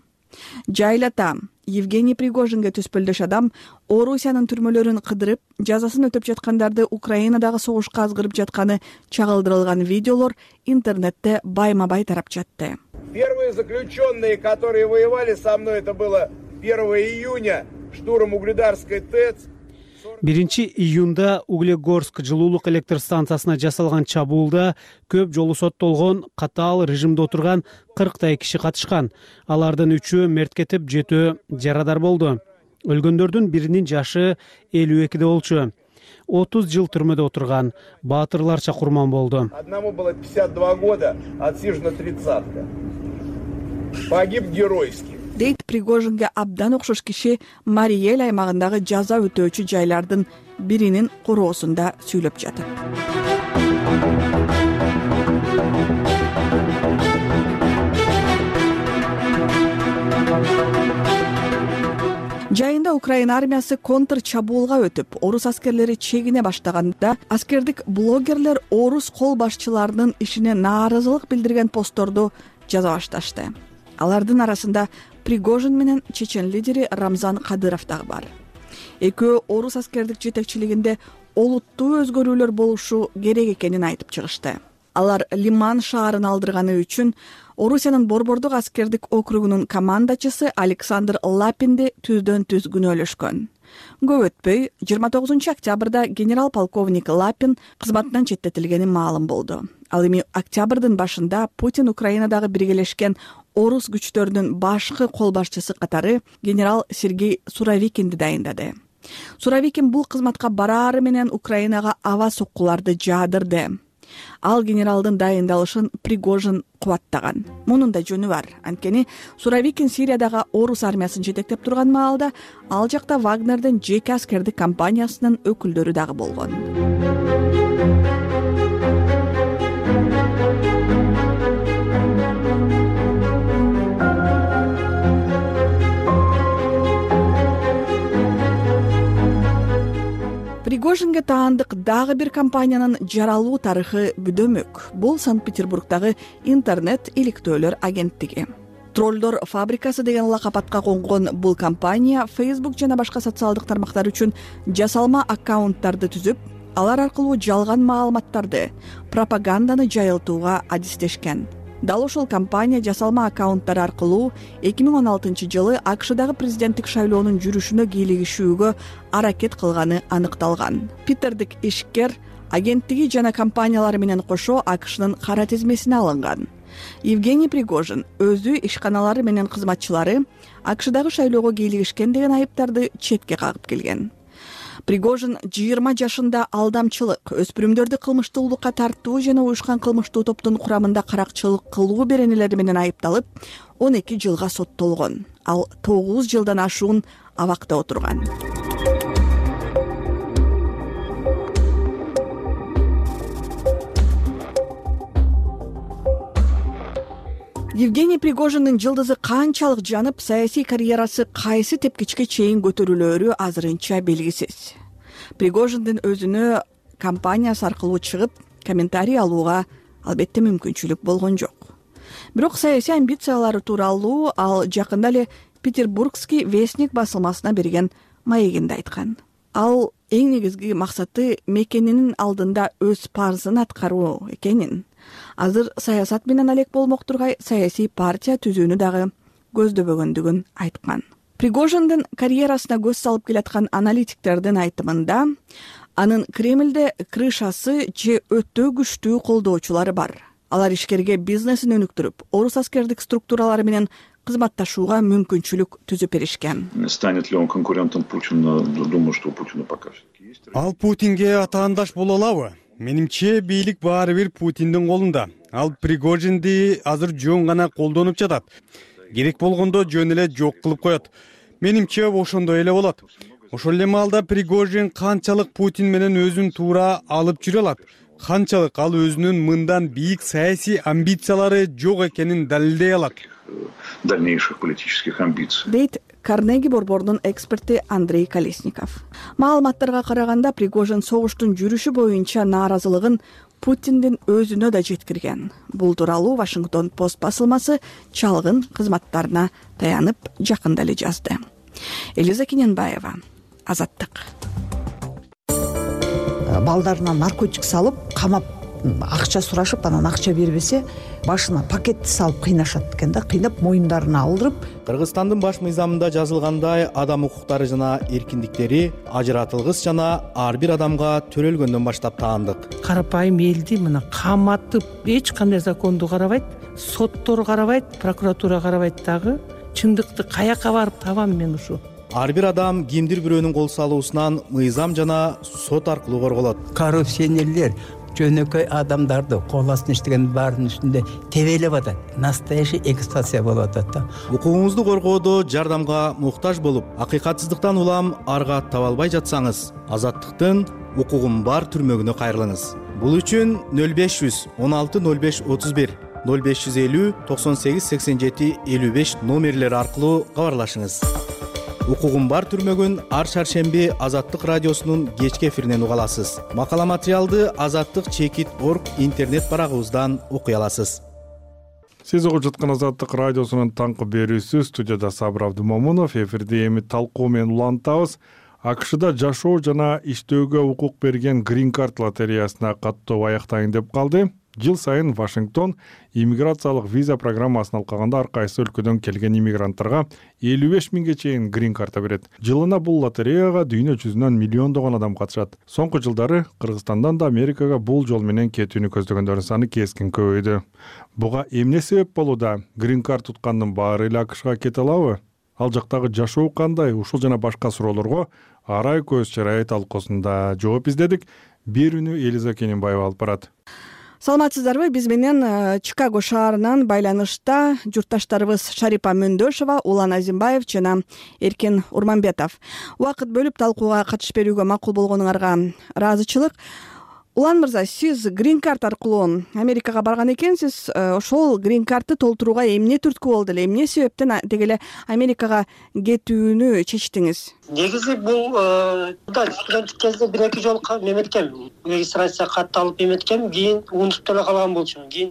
Жайлата Евгений Пригожинге түспөлдөш адам Орусиянын түрмөлөрүн кыдырып, жазасын өтөп жаткандарды Украинадагы согушка азгырып жатканы чагылдырылган видеолор интернетте байма-бай тарап жатты. Первые заключенные, которые воевали со мной, это было первого июня, штурм Угледарской ТЭЦ. биринчи июнда Углегорск жылуулук электр станциясына жасалган чабуулда көп жолу соттолгон, катаал режимде отурган кырктай киши катышкан. Алардын үчөө мерт кетип, жетөө жарадар болду. Өлгөндөрдүн биринин жашы элүү экиде болчу. отуз жыл түрмөдө отурган, баатырларча курман болду. Одному было пятьдесят два года, отсижено тридцатка. Погиб геройски. Дейт Пригожинге абдан окшош киши Мариэл аймагындагы жаза өтөөчү жайлардын биринин короосунда сүйлөп жатат. Жайында Украина армиясы контр чабуулга өтүп, орус аскерлери чегине баштаганда, аскердик блогерлер орус кол башчыларынын ишине нааразылык билдирген постторду жаза башташты. Алардын арасында Пригожин менен чечен лидери Рамзан Кадыров дагы бар. Экөө орус аскердик жетекчилигинде олуттуу өзгөрүүлөр болушу керек экенин айтып чыгышты. Алар Лиман шаарын алдырганы үчүн Орусиянын Борбордук аскердик округунун командачысы Александр Лапинди түздөн түз күнөөлөшкөн. Көп өтпөй, жыйырма тогузунчу октябрда генерал-полковник Лапин кызматынан четтетилгени маалым болду. Ал эми октябрдын башында Путин Украинадагы биргелешкен орус күчтөрүнүн башкы кол башчысы катары генерал Сергей Суровикинди дайындады. Суровикин бул кызматка бараары менен Украинага аба соккуларды жаадырды. Ал генералдын дайындалышын Пригожин кубаттаган. Мунун да жөнү бар. Анткени Суровикин Сириядагы орус армиясын жетектеп турган маалда ал жакта Вагнердин жеке аскердик компаниясынын өкүлдөрү дагы болгон. Пригожинге таандык дагы бир компаниянын жаралуу тарыхы бүдөмөк. Бул Санкт-Петербургдагы интернет иликтөөлөр агенттиги. Троллдор фабрикасы деген лакапатка конгон бул компания Facebook жана башка социалдык тармактар үчүн жасалма аккаунттарды түзүп, алар аркылуу жалган маалыматтарды, пропаганданы жайылтууга адистешкен. Дал ошол компания жасалма аккаунттар аркылуу эки миң он алтынчы жылы АКШдагы президенттик шайлоонун жүрүшүнө кийлигишүүгө аракет кылганы аныкталган. Питердик ишкер агенттиги жана компаниялары менен кошо АКШнын кара тизмесине алынган. Евгений Пригожин өзү ишканалары менен кызматчылары АКШдагы шайлоого кийлигишкен деген айыптарды четке кагып келген. Пригожин жыйырма жашында алдамчылык, өспүрүмдөрдү кылмыштуулукка тартуу жана уюшкан кылмыштуу топтун курамында каракчылык кылуу беренелери менен айыпталып, он эки жылга соттолгон. Ал тогуз жылдан ашуун абакта отурган. Евгений Пригожиндин жылдызы канчалык жанып, саясий карьерасы кайсы тепкичке чейин көтөрүлөөрү азырынча белгисиз. Пригожиндин өзүнө компаниясы аркылуу чыгып комментарий алууга албетте мүмкүнчүлүк болгон жок. Бирок саясий амбициялары тууралуу ал жакында эле Петербургский вестник басылмасына берген маегинде айткан. Ал эң негизги максаты мекенинин алдында өз парзын аткаруу экенин, азыр саясат менен алек болмок тургай саясий партия түзүүнү дагы көздөбөгөндүгүн айткан. Пригожиндин карьерасына көз салып келаткан аналитиктердин айтымында, анын Кремльде крышасы же өтө күчтүү колдоочулары бар. Алар ишкерге бизнесин өнүктүрүп, орус аскердик структуралары менен кызматташууга мүмкүнчүлүк түзүп беришкен. Станет ли он конкурентом Путина? Думаю, что у Путина пока все-таки есть. Ал Путинге атаандаш боло алабы? Менимче бийлик баары бир Путиндин колунда. Ал Пригожинди азыр жөн гана колдонуп жатат. Керек болгондо жөн эле жок кылып коет. Менимче ошондой эле болот. Ошол эле маалда Пригожин канчалык Путин менен өзүн туура алып жүрө алат, канчалык ал өзүнүн мындан бийик саясий амбициялары жок экенин далилдей алат. Дальнейших политических амбиций. Дейт Карнеги борборунун эксперти Андрей Колесников. Маалыматтарга караганда Пригожин согуштун жүрүшү боюнча нааразылыгын Путиндин өзүнө да жеткирген. Бул тууралуу Вашингтон Пост басылмасы чалгын кызматтарына таянып жакында эле жазды. Элиза Кененбаева, Азаттык. Балдарына наркотик салып, камап акча сурашып, анан акча бербесе, башына пакетти салып кыйнашат экен да, кыйнап моюндарына алдырып. Кыргызстандын баш мыйзамында жазылгандай, адам укуктары жана эркиндиктери ажыратылгыс жана ар бир адамга төрөлгөндөн баштап таандык. Карапайым элди мына каматып, эч кандай законду карабайт, соттор карабайт, прокуратура карабайт дагы. Чындыкты каяка барып табам мен ушу? Ар бир адам кимдир бирөөнүн кол салуусунан мыйзам жана сот аркылуу корголот. Коррупционерлер жөнөкөй адамдарды кол астына иштеген баардын үстүндө тебелеп атат. Настоящий эксплуатация болуп атат да. Укугуңузду коргоодо жардамга муктаж болуп, акыйкатсыздыктан улам арга таба албай жатсаңыз, Азаттыктын укугум бар түрмөгүнө кайрылыңыз. Бул үчүн нөл беш жүз он алты нөл беш отуз бир, нөл беш жүз элүү токсон сегиз сексен жети элүү беш номерлери аркылуу кабарлашыңыз. Укугум бар түрмөгүн ар шаршемби Азаттык радиосунун кечки эфиринен уга аласыз. Макала материалды Азаттык чекит точка орг интернет барагыбыздан окуй аласыз. Сиз угуп жаткан Азаттык радиосунун таңкы берүүсү, студияда Сабыр Абдымомунов. Эфирде эми талкуу менен улантабыз. АКШда жашоо жана иштөөгө укук берген Green Card лотереясына каттоо аяктайын деп калды. Жыл сайын Вашингтон иммиграциялык виза программасын алкаганда ар кайсы өлкөдөн келген иммигранттарга элүү беш миңге чейин Green Card берет. Жылына бул лотереяга дүйнө жүзүнөн миллиондогон адам катышат. Соңку жылдары Кыргызстандан да Америкага бул жол менен кетүүнү көздөгөндөрдүн саны кескин көбөйдү. Буга эмне себеп болууда? Green Card туткандын баары эле АКШга кете алабы? Ал жактагы жашоо кандай? Ушул жана башка суроолорго Арай көз чарай талкуусунда жооп издедик. Берүүнү Элиза Кененбаева алып барат. Саламатсыздарбы? Биз менен Чикаго шаарынан байланышта журтташтарыбыз Шарипа Мөндөшова, Улан Азимбаев жана Эркин Урманбетов. Убакыт бөлүп талкууга катышып берүүгө макул болгонуңарга ыраазычылык. Улан мырза, сиз Green Card аркылуу Америкага барган экенсиз. Ошол Green Cardты толтурууга эмне түрткү болду эле? Эмне себептен дегеле Америкага кетүүнү чечтиңиз? Негизи бул да студенттик кезде бир эки жолу эметкем, регистрация катты алып эметкем, кийин унутуп деле калган болчумун. Кийин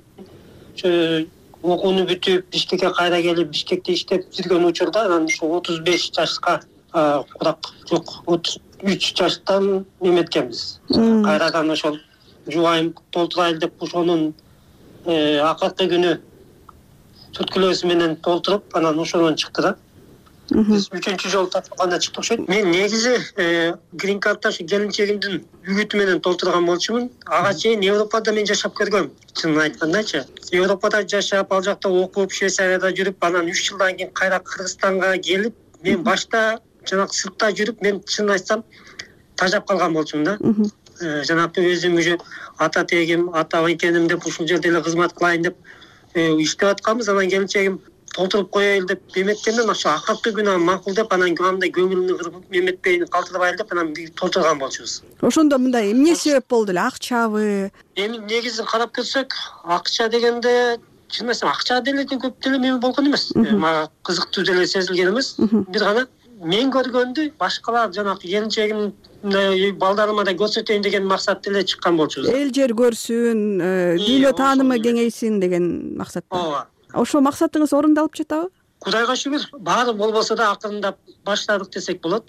окууну бүтүп, Бишкекке кайра келип, Бишкекте иштеп жүргөн учурда анан ушул отуз беш жашка курак жок, отуз үч жаштан эметкенбиз. Кайрадан ошол жубайым толтурайын деп ошонун акыркы күнү түрткүлөөсү менен толтуруп, анан ошондон чыкты да. Биз үчүнчү жолу тапканда чыкты окшойт. Мен негизи Green Card'та ушу келинчегимдин үгүтү менен толтурган болчумун. Ага чейин Европада мен жашап көргөм. Чынын айткандачы, Европада жашап, ал жакта окуп, Швейцарияда жүрүп, анан үч жылдан кийин кайра Кыргызстанга келип, мен башта жанагы сыртта жүрүп, мен чынын айтсам тажап калган болчумун да. Жанагы өзүм уже ата тегим, ата экеним деп ушул жерде эле кызмат кылайын деп иштеп атканбыз. Анан келинчегим толтуруп коеюн деп эметкенден ошо акыркы күнү макул деп, анан кандай көңүлүмдү кырып эметпейин, калтырбайын деп анан толтурган болчубуз. Ошондо мындай эмне себеп болду эле? Акчабы? Эми негизин карап көрсөк, акча дегенде чын айтсам акча деле көп деле эме болгон эмес. Мага кызыктуу деле сезилген эмес. Бир гана мен көргөндү башкалар жанагы келинчегимдин балдарыма да көрсөтөйүн деген максатта эле чыккан болчубуз. Эл жер көрсүн, дүйнө таанымы кеңейсин деген максатта. Ооба. Ошол максатыңыз орундалып жатабы? Кудайга шүгүр, баары болбосо да акырындап баштадык десек болот.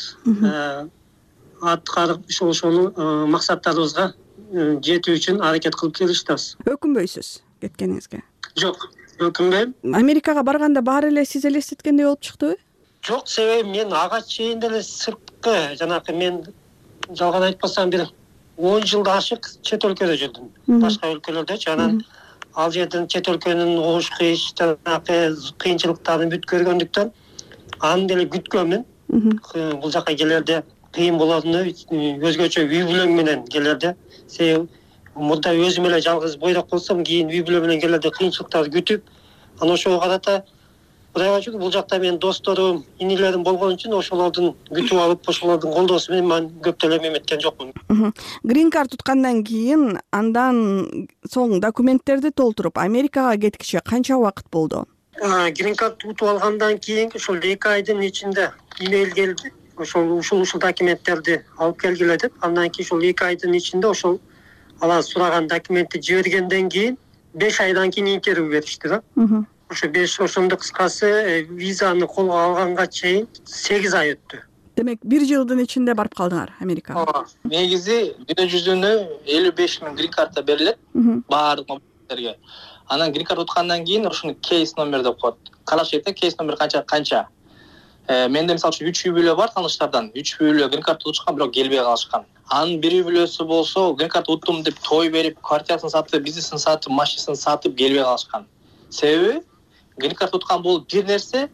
Аткарып ошол ошонун максаттарыбызга жетүү үчүн аракет кылып келиштебиз. Өкүнбөйсүз кеткениңизге? Жок, өкүнбөйм. Америкага барганда баары эле сиз элестеткендей болуп чыктыбы? Жок, себеби мен ага чейин деле сырткы, жанакы мен жалган айтпасам бир он жылда ашык чет өлкөдө жүрдүм. Башка өлкөлөрдөчү. Анан ал жерден чет өлкөнүн ош кыйш, жанакы кыйынчылыктарын бүт көргөндүктөн аны деле күткөнмүн. Бул жака келерде кыйын болоруну, өзгөчө үй бүлөм менен келерде. Себеби мурда өзүм эле жалгыз бойдок болсом, кийин үй бүлө менен келерде кыйынчылыктарды күтүп, анан ошого карата Кудайга шүгүр, бул жакта мен досторум, инилерим болгон үчүн ошолордун күтүп алып, ошолордун колдоосу менен мен көптөлөп эметкен жокмун. Грин карт туткандан кийин андан соң документтерди толтуруп Америкага кеткиче канча убакыт болду? Грин карт утуп алгандан кийин ошол эки айдын ичинде имейл келди. Ошол ушул ушул документтерди алып келгиле деп, андан кийин ошол эки айдын ичинде ошол алар сураган документти жибергенден кийин беш айдан кийин интервью беришти да. Ошо беш ошондо кыскасы визаны колго алганга чейин сегиз ай өттү. Демек, бир жылдын ичинде барып калдыңар Америкага. Ооба. Негизи дүйнө жүзүнө элүү беш миң грин карта берилет баардык мамлекеттерге. Анан грин карт уткандан кийин ошону кейс номер деп коет. Караш керек, кейс номер канча канча. Менде мисалы үчүн үч үй бүлө бар тааныштардан. үч үй бүлө грин карт утушкан, бирок келбей калышкан. Анын бир үй бүлөсү болсо грин карт уттум деп той берип, квартирасын сатып, бизнесин сатып, машинасын сатып келбей калышкан. Себеби грин карт уткан бул бир нерсе,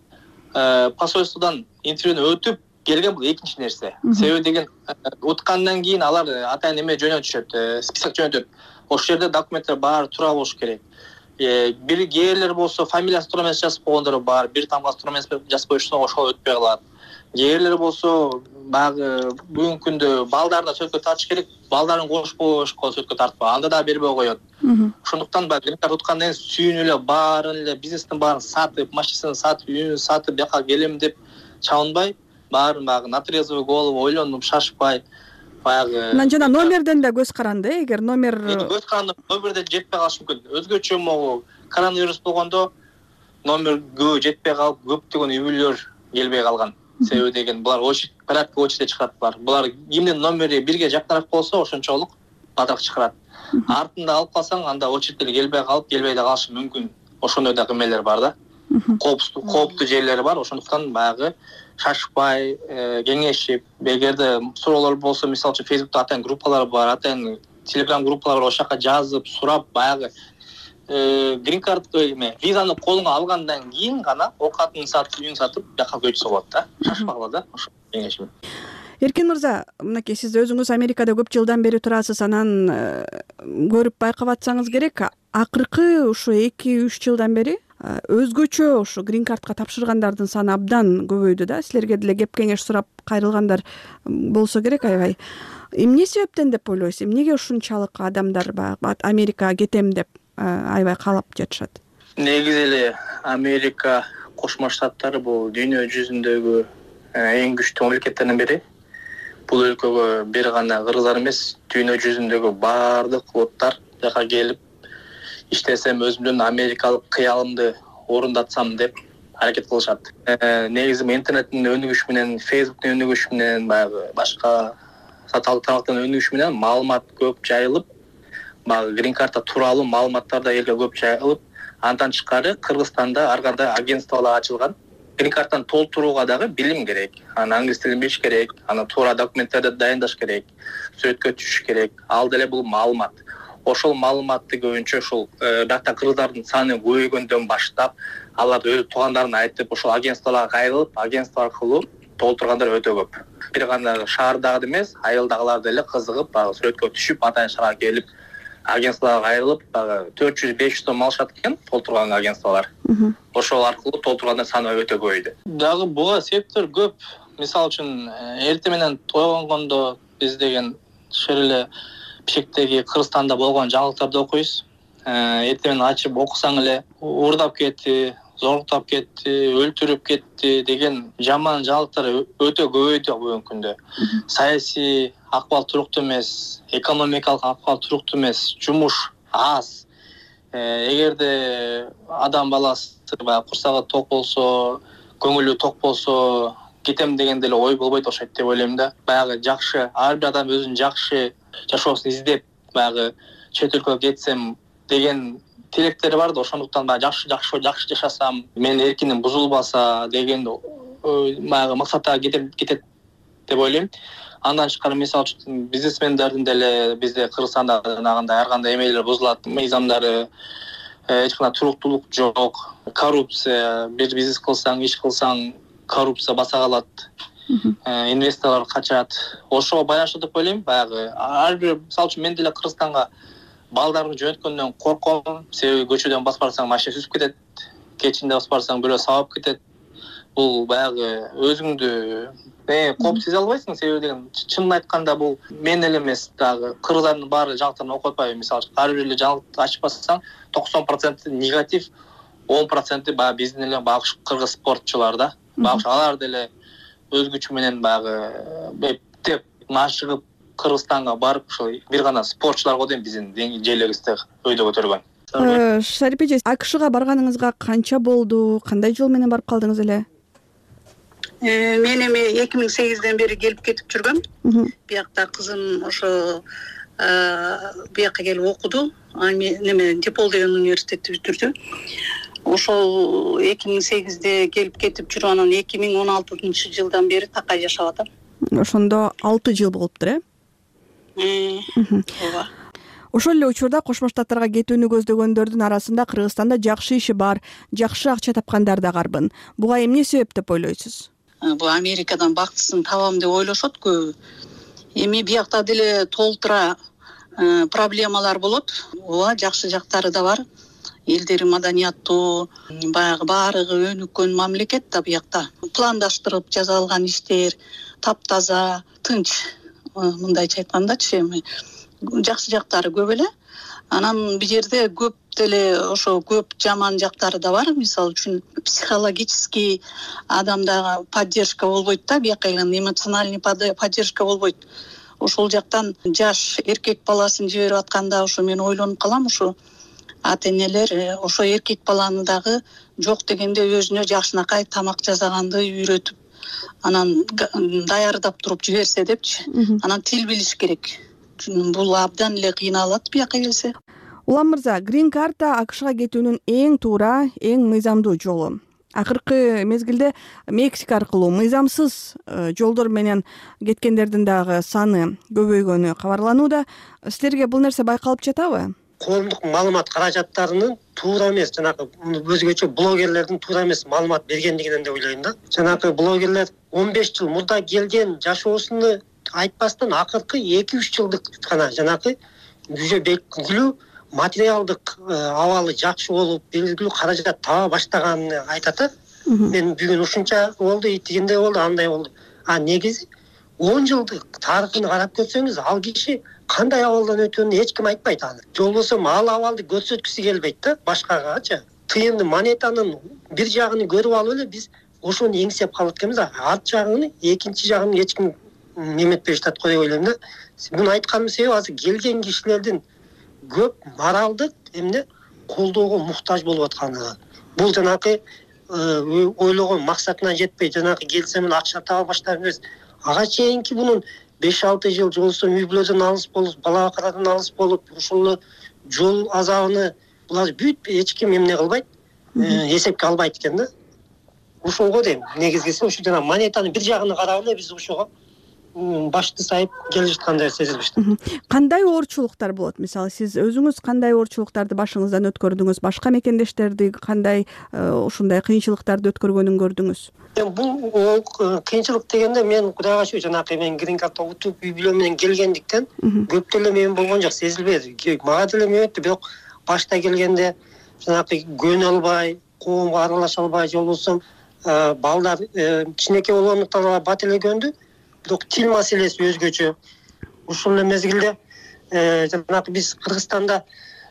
посольстводон интервьюну өтүп келген бул экинчи нерсе. Себеби деген уткандан кийин алар атайын эме жөнөтүшөт, список жөнөтөт. Ошол жерде документтер баары туура болуш керек. Бир кээрлер болсо фамилиясы туура эмес жазып койгондор бар, бир тамгасы туура эмес жазып коюшса ошол өтпөй калат. Кээрлер болсо баягы бүгүнкү күндө балдарына сөткө тартыш керек, балдарын кошпошко сөткө тартпа, анда да бербей коет. Ошондуктан баягы грин карт уткандан кийин сүйүнүп эле баарын эле бизнестин баарын сатып, машинасын сатып, үйүн сатып, бияка келем деп чабынбай, баарын баягы на трезвую голову ойлонуп, шашпай, баягы. Анан жана номерден да көз каранды, эгер номер көз каранды, номерде жетпей калышы мүмкүн. Өзгөчө могу коронавирус болгондо номерге жетпей калып, көптөгөн үй бүлөлөр келбей калган. Себеби деген булар очередь, порядка очередь чыгартпар. Булар кимдин номери бирге жакыныраак болсо, ошончолук бадаак чыгарат. Артында алып калсаң, анда очередь келбей калып, келбей да калышы мүмкүн. Ошондой да эмелер бар да. Кооптуу, кооптуу жерлери бар. Ошондуктан баягы шашпай, кеңешип, эгерде суроолор болсо, мисалы үчүн Facebook'та атайын группалар бар, атайын Telegram группалар бар, ошол жака жазып, сурап, баягы грин картты эме, визаны колуңа алгандан кийин гана оокатын сатып, үйүн сатып, жака көчсө болот да. Шашпагыла да, ошо кеңешим. Эркин мырза, мынакей сиз өзүңүз Америкада көп жылдан бери турасыз, анан көрүп байкап атсаңыз керек, акыркы ушу эки үч жылдан бери өзгөчө ушу грин картка тапшыргандардын саны абдан көбөйдү да. Силерге деле кеп кеңеш сурап кайрылгандар болсо керек аябай. Эмне себептен деп ойлойсуз? Эмнеге ушунчалык адамдар баягы Америкага кетем деп аябай каалап жатышат? Негизи эле Америка Кошмо Штаттары бул дүйнө жүзүндөгү эң күчтүү мамлекеттердин бири. Бул өлкөгө бир гана кыргыздар эмес, дүйнө жүзүндөгү баардык улуттар жака келип иштесем, өзүмдүн америкалык кыялымды орундатсам деп аракет кылышат. Негизи интернеттин өнүгүшү менен, Facebooktун өнүгүшү менен, баягы башка саталык тармактын өнүгүшү менен маалымат көп жайылып, баягы грин карта тууралуу маалыматтар да элге көп жайылып, андан тышкары Кыргызстанда ар кандай агентстволор ачылган. Грин картаны толтурууга дагы билим керек. Аны англис тилин билиш керек, аны туура документтерди дайындаш керек, сүрөткө түшүш керек. Ал деле бул маалымат. Ошол маалыматты көбүнчө ушул бакта кыргыздардын саны көбөйгөндөн баштап, алар өз туугандарына айтып, ошол агентстволорго кайрылып, агентство аркылуу толтургандар өтө көп. Бир гана шаардагы эмес, айылдагылар деле кызыгып, баягы сүрөткө түшүп, атайын шаарга келип, агентстволорго кайрылып, баягы төрт жүз беш жүз сом алышат экен толтурган агентстволор. Ошол аркылуу толтургандар саны өтө көбөйдү. Дагы буга себептер көп. Мисалы үчүн, эртең менен тойгондо биз деген ушул эле Бишкектеги Кыргызстанда болгон жаңылыктарды окуйбуз. Эртең менен ачып окусаң эле уурдап кетти, зорлуктап кетти, өлтүрүп кетти деген жаман жаңылыктар өтө көбөйдү бүгүнкү күндө. Саясий акыбал туруктуу эмес, экономикалык акыбал туруктуу эмес, жумуш аз. Эгерде адам баласы баягы курсагы ток болсо, көңүлү ток болсо, кетем деген деле ой болбойт окшойт деп ойлойм да. Баягы жакшы, ар бир адам өзүнүн жакшы жашоосун издеп, баягы чет өлкөгө кетсем деген тилектери бар да, ошондуктан баягы жакшы жакшы жакшы жашасам, менин эркиним бузулбаса деген баягы максатка кетет кетет деп ойлойм. Андан тышкары мисалы үчүн бизнесмендердин деле бизде Кыргызстанда жанагындай ар кандай эмелер бузулат, мыйзамдары, эч кандай туруктуулук жок, коррупция, бир бизнес кылсаң, иш кылсаң, коррупция баса калат, инвесторлор качат. Ошого байланыштуу деп ойлойм. Баягы ар бир, мисалы үчүн мен деле Кыргызстанга балдарымды жөнөткөндөн корком, себеби көчөдөн басып барсаң машина сүзүп кетет, кечинде басып барсаң бирөө сабап кетет. Бул баягы өзүңдү коп сезе албайсың, себеби деген чынын айтканда бул мен эле эмес, дагы кыргыздардын баары жаңылыктарын окуп атпайбы. Мисалы үчүн ар бир эле жаңылыкты ачып бассаң токсон проценти негатив, он проценти баягы биздин эле баягы кыргыз спортчулар да. Баягы алар деле өз күчү менен баягы эптеп машыгып Кыргызстанга барып ошо бир гана спортчуларга дейм биздин желегибизде өйдө көтөргөн. Шарипе эже, АКШга барганыңызга канча болду? Кандай жол менен барып калдыңыз эле? Мен эми эки миң сегизден бери келип кетип жүргөм. Биякта кызым ошо бияка келип окуду. Неме Депол деген университетти бүтүрдү. Ошол эки миң сегизде келип кетип жүрүп, анан эки миң он алтынчы жылдан бери такай жашап атам. Ошондо алты жыл болуптур, э? Ооба. Ошол эле учурда Кошмо Штаттарга кетүүнү көздөгөндөрдүн арасында Кыргызстанда жакшы иши бар, жакшы акча тапкандар да карбын. Буга эмне себеп деп ойлойсуз? Бул Америкадан бактысын табам деп ойлошот көбү. Эми биякта деле толтура проблемалар болот. Ооба, жакшы жактары да бар. Элдери маданияттуу, баягы баарыгы өнүккөн мамлекет да биякта. Пландаштырып жасалган иштер, таптаза, тынч, мындайча айткандачы, эми жакшы жактары көп эле. Анан бул жерде көп деле ошо көп жаман жактары да бар. Мисалы үчүн психологический адамда поддержка болбойт да, бияка эмоциональный поддержка болбойт. Ошол жактан жаш эркек баласын жиберип атканда ошо мен ойлонуп калам, ошо ата-энелер ошо эркек баланы дагы жок дегенде өзүнө жакшынакай тамак жасаганды үйрөтүп, анан даярдап туруп жиберсе депчи. Анан тил билиш керек. Бул абдан эле кыйналат бияка келсе. Улам мырза, грин карта АКШга кетүүнүн эң туура, эң мыйзамдуу жолу. Акыркы мезгилде Мексика аркылуу мыйзамсыз жолдор менен кеткендердин дагы саны көбөйгөнү кабарланууда. Силерге бул нерсе байкалып жатабы? Коомдук маалымат каражаттарынын туура эмес, жанагы өзгөчө блогерлердин туура эмес маалымат бергендигинен деп ойлойм да. Жанагы блогерлер он беш жыл мурда келген жашоосуну айтпастан акыркы эки үч жылдык гана жанагы жүзө белгилүү материалдык абалы жакшы болуп, белгилүү каражат таба баштаганын айтат. Мен бүгүн ушунча болду, тигиндей болду, андай болду. А негизи он жылдык тарыхын карап көрсөңүз, ал киши кандай абалдан өтөөнү эч ким айтпайт аны. Жолбосо ал абалды көрсөткүсү келбейт да башкагачы. Тыйынды монетанын бир жагын көрүп алып эле биз ошону эңсеп калат экенбиз. Арт жагын, экинчи жагын эч ким неметпей жатат го деп ойлойм да. Муну айтканымдын себеби азыр келген кишилердин көп моралдык эмне колдоого муктаж болуп аткандыгы. Бул жанагы ойлогон максатына жетпей, жанагы келсем акча таба баштап эмес. Ага чейинки мунун беш алты жыл жолсо үй бүлөдөн алыс болуп, бала бакадан алыс болуп, ушул жол азабыны булар бүт эч ким эмне кылбайт, эсепке албайт экен да. Ошого дейм, негизгиси ушу жана монетанын бир жагын карап эле биз ошого башты сайып келе жаткандай сезилиштир. Кандай оорчулуктар болот? Мисалы, сиз өзүңүз кандай оорчулуктарды башыңыздан өткөрдүңүз? Башка мекендештерди кандай ушундай кыйынчылыктарды өткөргөнүн көрдүңүз? Бул кыйынчылык дегенде мен Кудайга шүгүр, жанагы мен грин карта утуп үй бүлө менен келгендиктен көп деле мен болгон жок, сезилбеди. Мага деле эметти, бирок башта келгенде жанагы көнө албай, коомго аралаша албай, жолбосо балдар кичинекей болгондуктан бат эле көндү. Бирок тил маселеси өзгөчө. Ушул мезгилде жанагы биз Кыргызстанда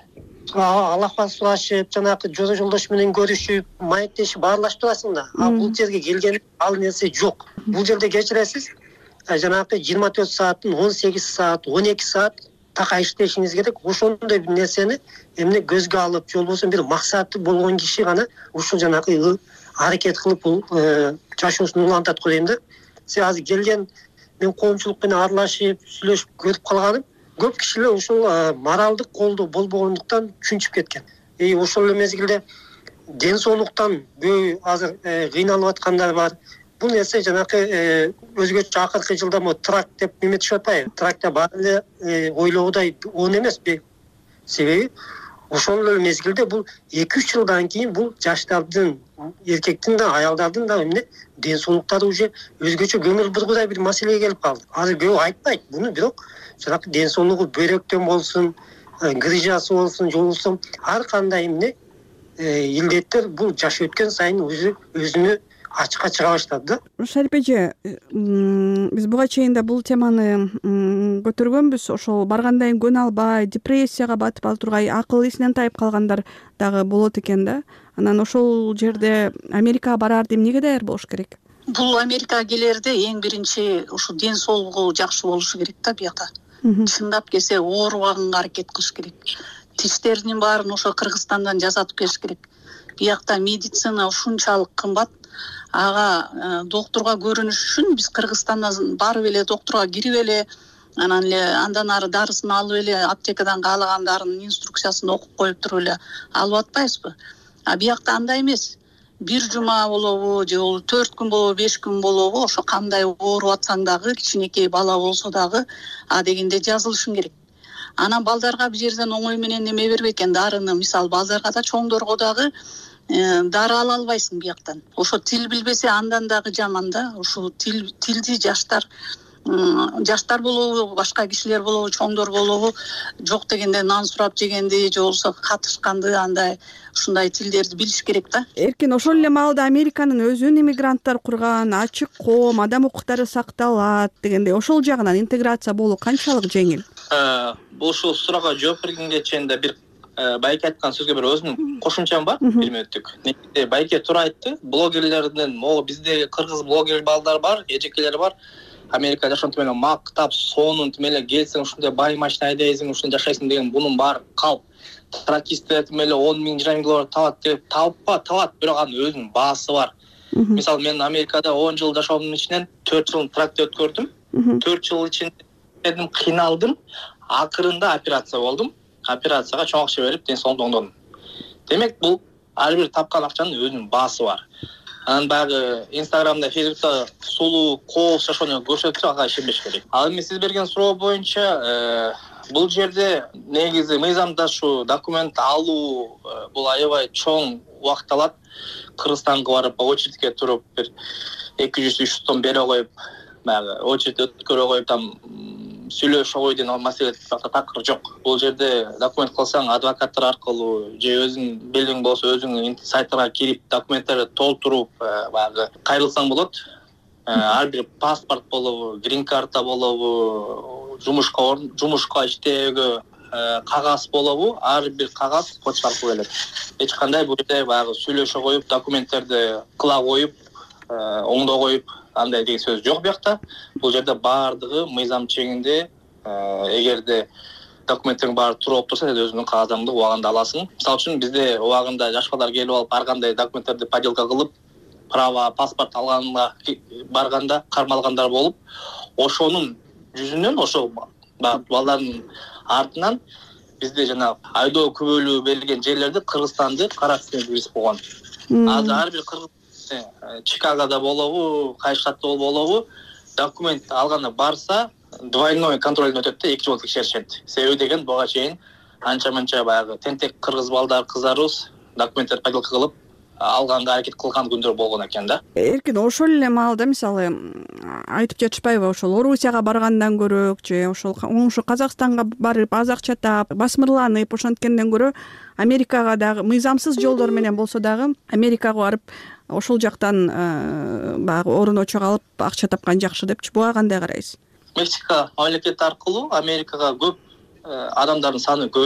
алакка сурашып жанагы жора жолдош менен көрүшүп маектешип баарлашып турасың да. А бул жерге келген ал нерсе жок. Бул жерде кечиресиз, жанагы жыйырма төрт сааттын он сегиз саат, он эки саат така иштешиңиз керек. Ошондой бир нерсени эмне көзгө алып, же болбосо бир максаты болгон киши гана ушул жанагы аракет кылып бул жашоосун улантат го дейм да. Сен азыр келген мен коомчулук менен аралашып, сүйлөшүп көрүп калганым, көп кишилер ушул моралдык колдоо болбогондуктан чүнчүп кеткен. И ошол эле мезгилде ден соолуктан көбү азыр кыйналып аткандар бар. Бул нерсе жанакы өзгөчө акыркы жылда мо трак деп эметишип атпайбы? Тракта баары эле ойлогудай он эмес. Себеби ошол эле мезгилде бул эки үч жылдан кийин бул жаштардын, эркектин да, аялдардын да эмне ден соолуктары уже өзгөчө көңүл бургудай бир маселеге келип калды. Азыр көбү айтпайт буну, бирок жанакы ден соолугу бөйрөктөн болсун, грыжасы болсун, же болбосо ар кандай эмне илдеттер бул жаш өткөн сайын өзү өзүнө ачыкка чыга баштады да. Шарип эже, биз буга чейин да бул теманы көтөргөнбүз. Ошол баргандан кийин көн албай, депрессияга батып ал тургай, акыл эсинен тайып калгандар дагы болот экен да. Анан ошол жерде Америкага барарды эмнеге даяр болуш керек? Бул Америкага келерде эң биринчи ушу ден соолугу жакшы болушу керек да бияка. Чындап келсе оорубаганга аракет кылыш керек. Тиштеринин баарын ошо Кыргызстандан жасатып келиш керек. Биякта медицина ушунчалык кымбат. Ага доктурга көрүнүш үчүн биз Кыргызстандан барып эле доктурга кирип эле, анан эле андан ары дарысын алып эле аптекадан каалаган дарынын инструкциясын окуп коюп туруп эле алып атпайбызбы? А биякта андай эмес. Бир жума болобу, же болбосо төрт күн болобу, беш күн болобу, ошо кандай ооруп атсаң дагы, кичинекей бала болсо дагы а дегенде жазылышың керек. Анан балдарга бир жерден оңой менен эме бербейт экен дарыны. Мисалы балдарга да чоңдорго дагы дары ала албайсың бияктан. Ошо тил билбесе андан дагы жаман да. Ошо тил тилди жаштар жаштар болобу, башка кишилер болобу, чоңдор болобу, жок дегенде нан сурап жегенди, же болбосо катышканды, андай ушундай тилдерди билиш керек да. Эркин, ошол эле маалда Американын өзүн иммигранттар курган, ачык коом, адам укуктары сакталат дегенде, ошол жагынан интеграция болуу канчалык жеңил? Бул ушул суроого жооп бергенге чейин да бир Байке айткан сөзгө бир өзүмдүн кошумчам бар, бир мүнөттүк. Негизи Байке туура айтты. Блогерлерден, могу бизде кыргыз блогер балдар бар, эжекелер бар. Америкада жашоонту менен мактап, сонун тимеле келсең, ушундай бай машина айдайсың, ушундай жашайсың деген бунун баары калп. Тракисттер тимеле он миң, жыйырма миң доллар табат деп табыппа, табат, бирок анын өзүнүн баасы бар. Мисалы мен Америкада он жыл жашоомдун ичинен төрт жылын тракте өткөрдүм. төрт жыл ичинде кыйналдым. Акырында операция болдум. Операцияга чоң акча берип, ден соолугумду оңдодум. Демек, бул ар бир тапкан акчанын өзүнүн баасы бар. Анан баягы Инстаграмда, Фейсбукта сулуу, кооз жашоону көрсөтсө, ага ишенбеш керек. Ал эми сиз берген суроо боюнча, бул жерде негизи мыйзамда ушу документ алуу бул аябай чоң убакыт алат. Кыргызстанга барып, очередке туруп, бир эки жүз үч жүз сом бере коюп, баягы очередти өткөрө коюп, там сүйлөшө кой деген маселе такыр жок. Бул жерде документ кылсаң адвокаттар аркылуу же өзүң билиң болсо өзүң сайтына кирип документтерди толтуруп баягы кайрылсаң болот. Ар бир паспорт болобу, грин карта болобу, жумушка жумушка иштөөгө кагаз болобу, ар бир кагаз почта аркылуу келет. Эч кандай бул жерде баягы сүйлөшө коюп, документтерди кыла коюп, оңдо коюп андай деген сөз жок биякта. Бул жерде баардыгы мыйзам чегинде, эгерде документтериң баары туура болуп турса, сен өзүңдүн кагазыңды убагында аласың. Мисалы үчүн бизде убагында жаш балдар келип алып, ар кандай документтерди подделка кылып, право, паспорт алганга барганда кармалгандар болуп, ошонун жүзүнөн, ошо балдардын артынан бизде жана айдоо күбөлүү берилген жерлерде Кыргызстанды кара листеге киргизип койгон. Азыр ар бир кыргыз Чикагода болобу, Кайшатта болобу, документ алганда барса, двойной контролдон өтөт да, эки жолу текшеришет. Себеби деген буга чейин анча-манча баягы тентек кыргыз балдар, кыздарыбыз документтерди подделка кылып алганга аракет кылган күндөр болгон экен да. Эркин, ошол эле маалда мисалы айтып жатышпайбы, ошол Орусияга баргандан көрөк же ошол оңушу Казакстанга барып аз акча таап, басмырланып ошонткенден көрө Америкага дагы мыйзамсыз жолдор менен болсо дагы Америкага барып ошол жактан баягы орун очок алып акча тапкан жакшы депчи. Буга кандай карайсыз? Мексика мамлекети аркылуу Америкага көп адамдардын саны көбөйдү.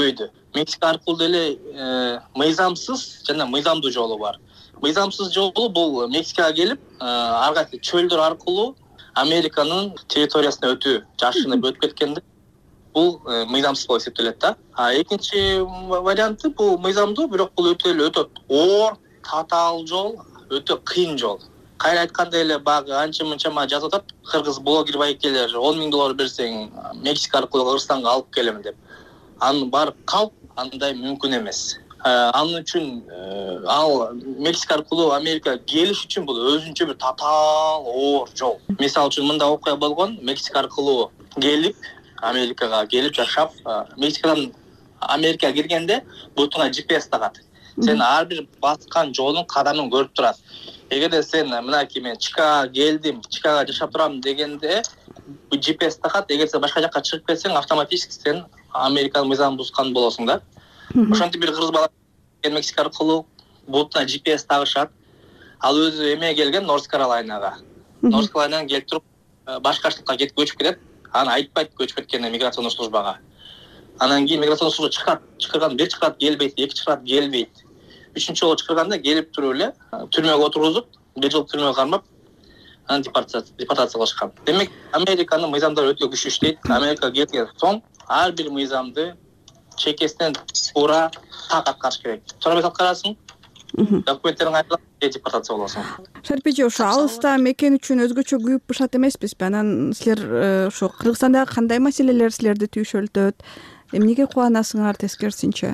Мексика аркылуу деле мыйзамсыз жана мыйзамдуу жолу бар. Мыйзамсыз жолу бул Мексикага келип, ар кайсы чөлдөр аркылуу Американын территориясына өтүү, жашынып өтүп кеткенде бул мыйзамсыз болуп эсептелет да. А экинчи варианты бул мыйзамдуу, бирок бул өтө эле өтө оор, татаал жол, өтө кыйын жол. Кайра айтканда эле багы анча мынчама жазып атат, кыргыз блогер байкелер он миң доллар берсең Мексика аркылуу Кыргызстанга алып келем деп. Аны барып калп, андай мүмкүн эмес. Анын үчүн ал Мексика аркылуу Америкага келиш үчүн бул өзүнчө бир татаал оор жол. Мисалы үчүн мындай окуя болгон, Мексика аркылуу келип Америкага келип жашап, Мексикадан Америкага киргенде бутуңа джи пи эс тагат. Сен ар бир баскан жолдун кадамын көрүп турат. Эгерде сен мынакей мен Чикаго келдим, Чикаго жашап турам дегенде джи пи эс тагат, эгер сен башка жакка чыгып кетсең, автоматически сен Американын мыйзамын бузган болосуң да. Ошентип бир кыргыз бала Мексика аркылуу бутуна джи пи эс тагышат. Ал өзү эме келген Норс Каролайнага. Норс Каролайнадан келип туруп башка штатка кетип көчүп кетет. Аны айтпайт көчүп кеткенин миграционный службага. Анан кийин миграционный служба чыгат, чыкырган бир чыкырат келбейт, эки чыкырат келбейт. Үчүнчү жолу чыкырганда келип туруп эле түрмөгө отургузуп, бир жыл түрмөгө кармап, анан депортация кылышкан. Демек, Американын мыйзамдары өтө күчтүү иштейт. Америкага келген соң ар бир мыйзамды чекесинен туура так аткарыш керек. Туура эмес аткарасың, документтериң айрылат, депортация болосуң. Шарипи эже, ошо алыста мекен үчүн өзгөчө күйүп бышат эмеспизби? Анан силер ошо Кыргызстандагы кандай маселелер силерди түйшөлтөт? Эмнеге кубанасыңар тескерисинче?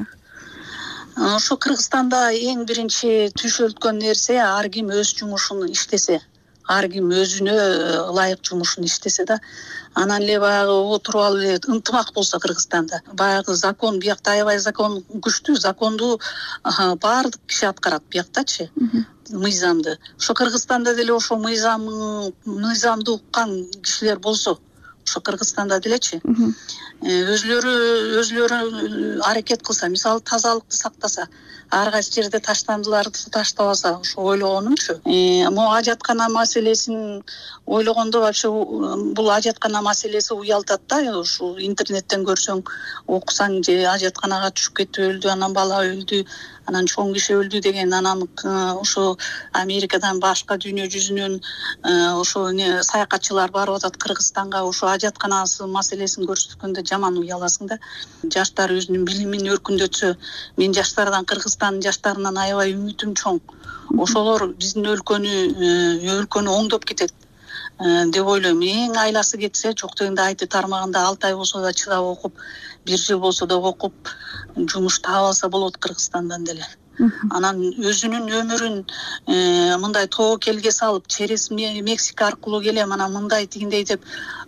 Ошо Кыргызстанда эң биринчи түйшөлткөн нерсе ар ким өз жумушун иштесе, ар ким өзүнө ылайык жумушун иштесе да, анан эле баягы отуруп алып эле ынтымак болсо Кыргызстанда. Баягы закон, биякта аябай закон күчтүү, законду баардык киши аткарат бияктачы, мыйзамды. Ошо Кыргызстанда деле ошо мыйзам мыйзамды уккан кишилер болсо, ошо Кыргызстанда делечи, өзүлөрү өзүлөрү аракет кылса, мисалы тазалыкты сактаса, ар кайсы жерде таштандыларды таштабаса, ошо ойлогонумчу. Могу ажаткана маселесин ойлогондо вообще бул ажаткана маселеси уялтат да. Ушу интернеттен көрсөң, окусаң же ажатканага түшүп кетип өлдү, анан бала өлдү, анан чоң киши өлдү деген, анан ошо Америкадан башка дүйнө жүзүнөн ошо саякатчылар барып атат Кыргызстанга, ошо ажатканасы маселесин көрсөткөндө жаман уяласың да. Жаштар өзүнүн билимин өркүндөтсө, мен жаштардан, Кыргызстандын жаштарынан аябай үмүтүм чоң. Ошолор биздин өлкөнү өлкөнү оңдоп кетет деп ойлойм. Эң айласы кетсе, жок дегенде айты тармагында алты ай болсо да чыдап окуп, бир жыл болсо да окуп, жумуш таап алса болот Кыргызстандан деле. Анан өзүнүн өмүрүн мындай тобокелге салып, через Мексика аркылуу келем, анан мындай тигиндей деп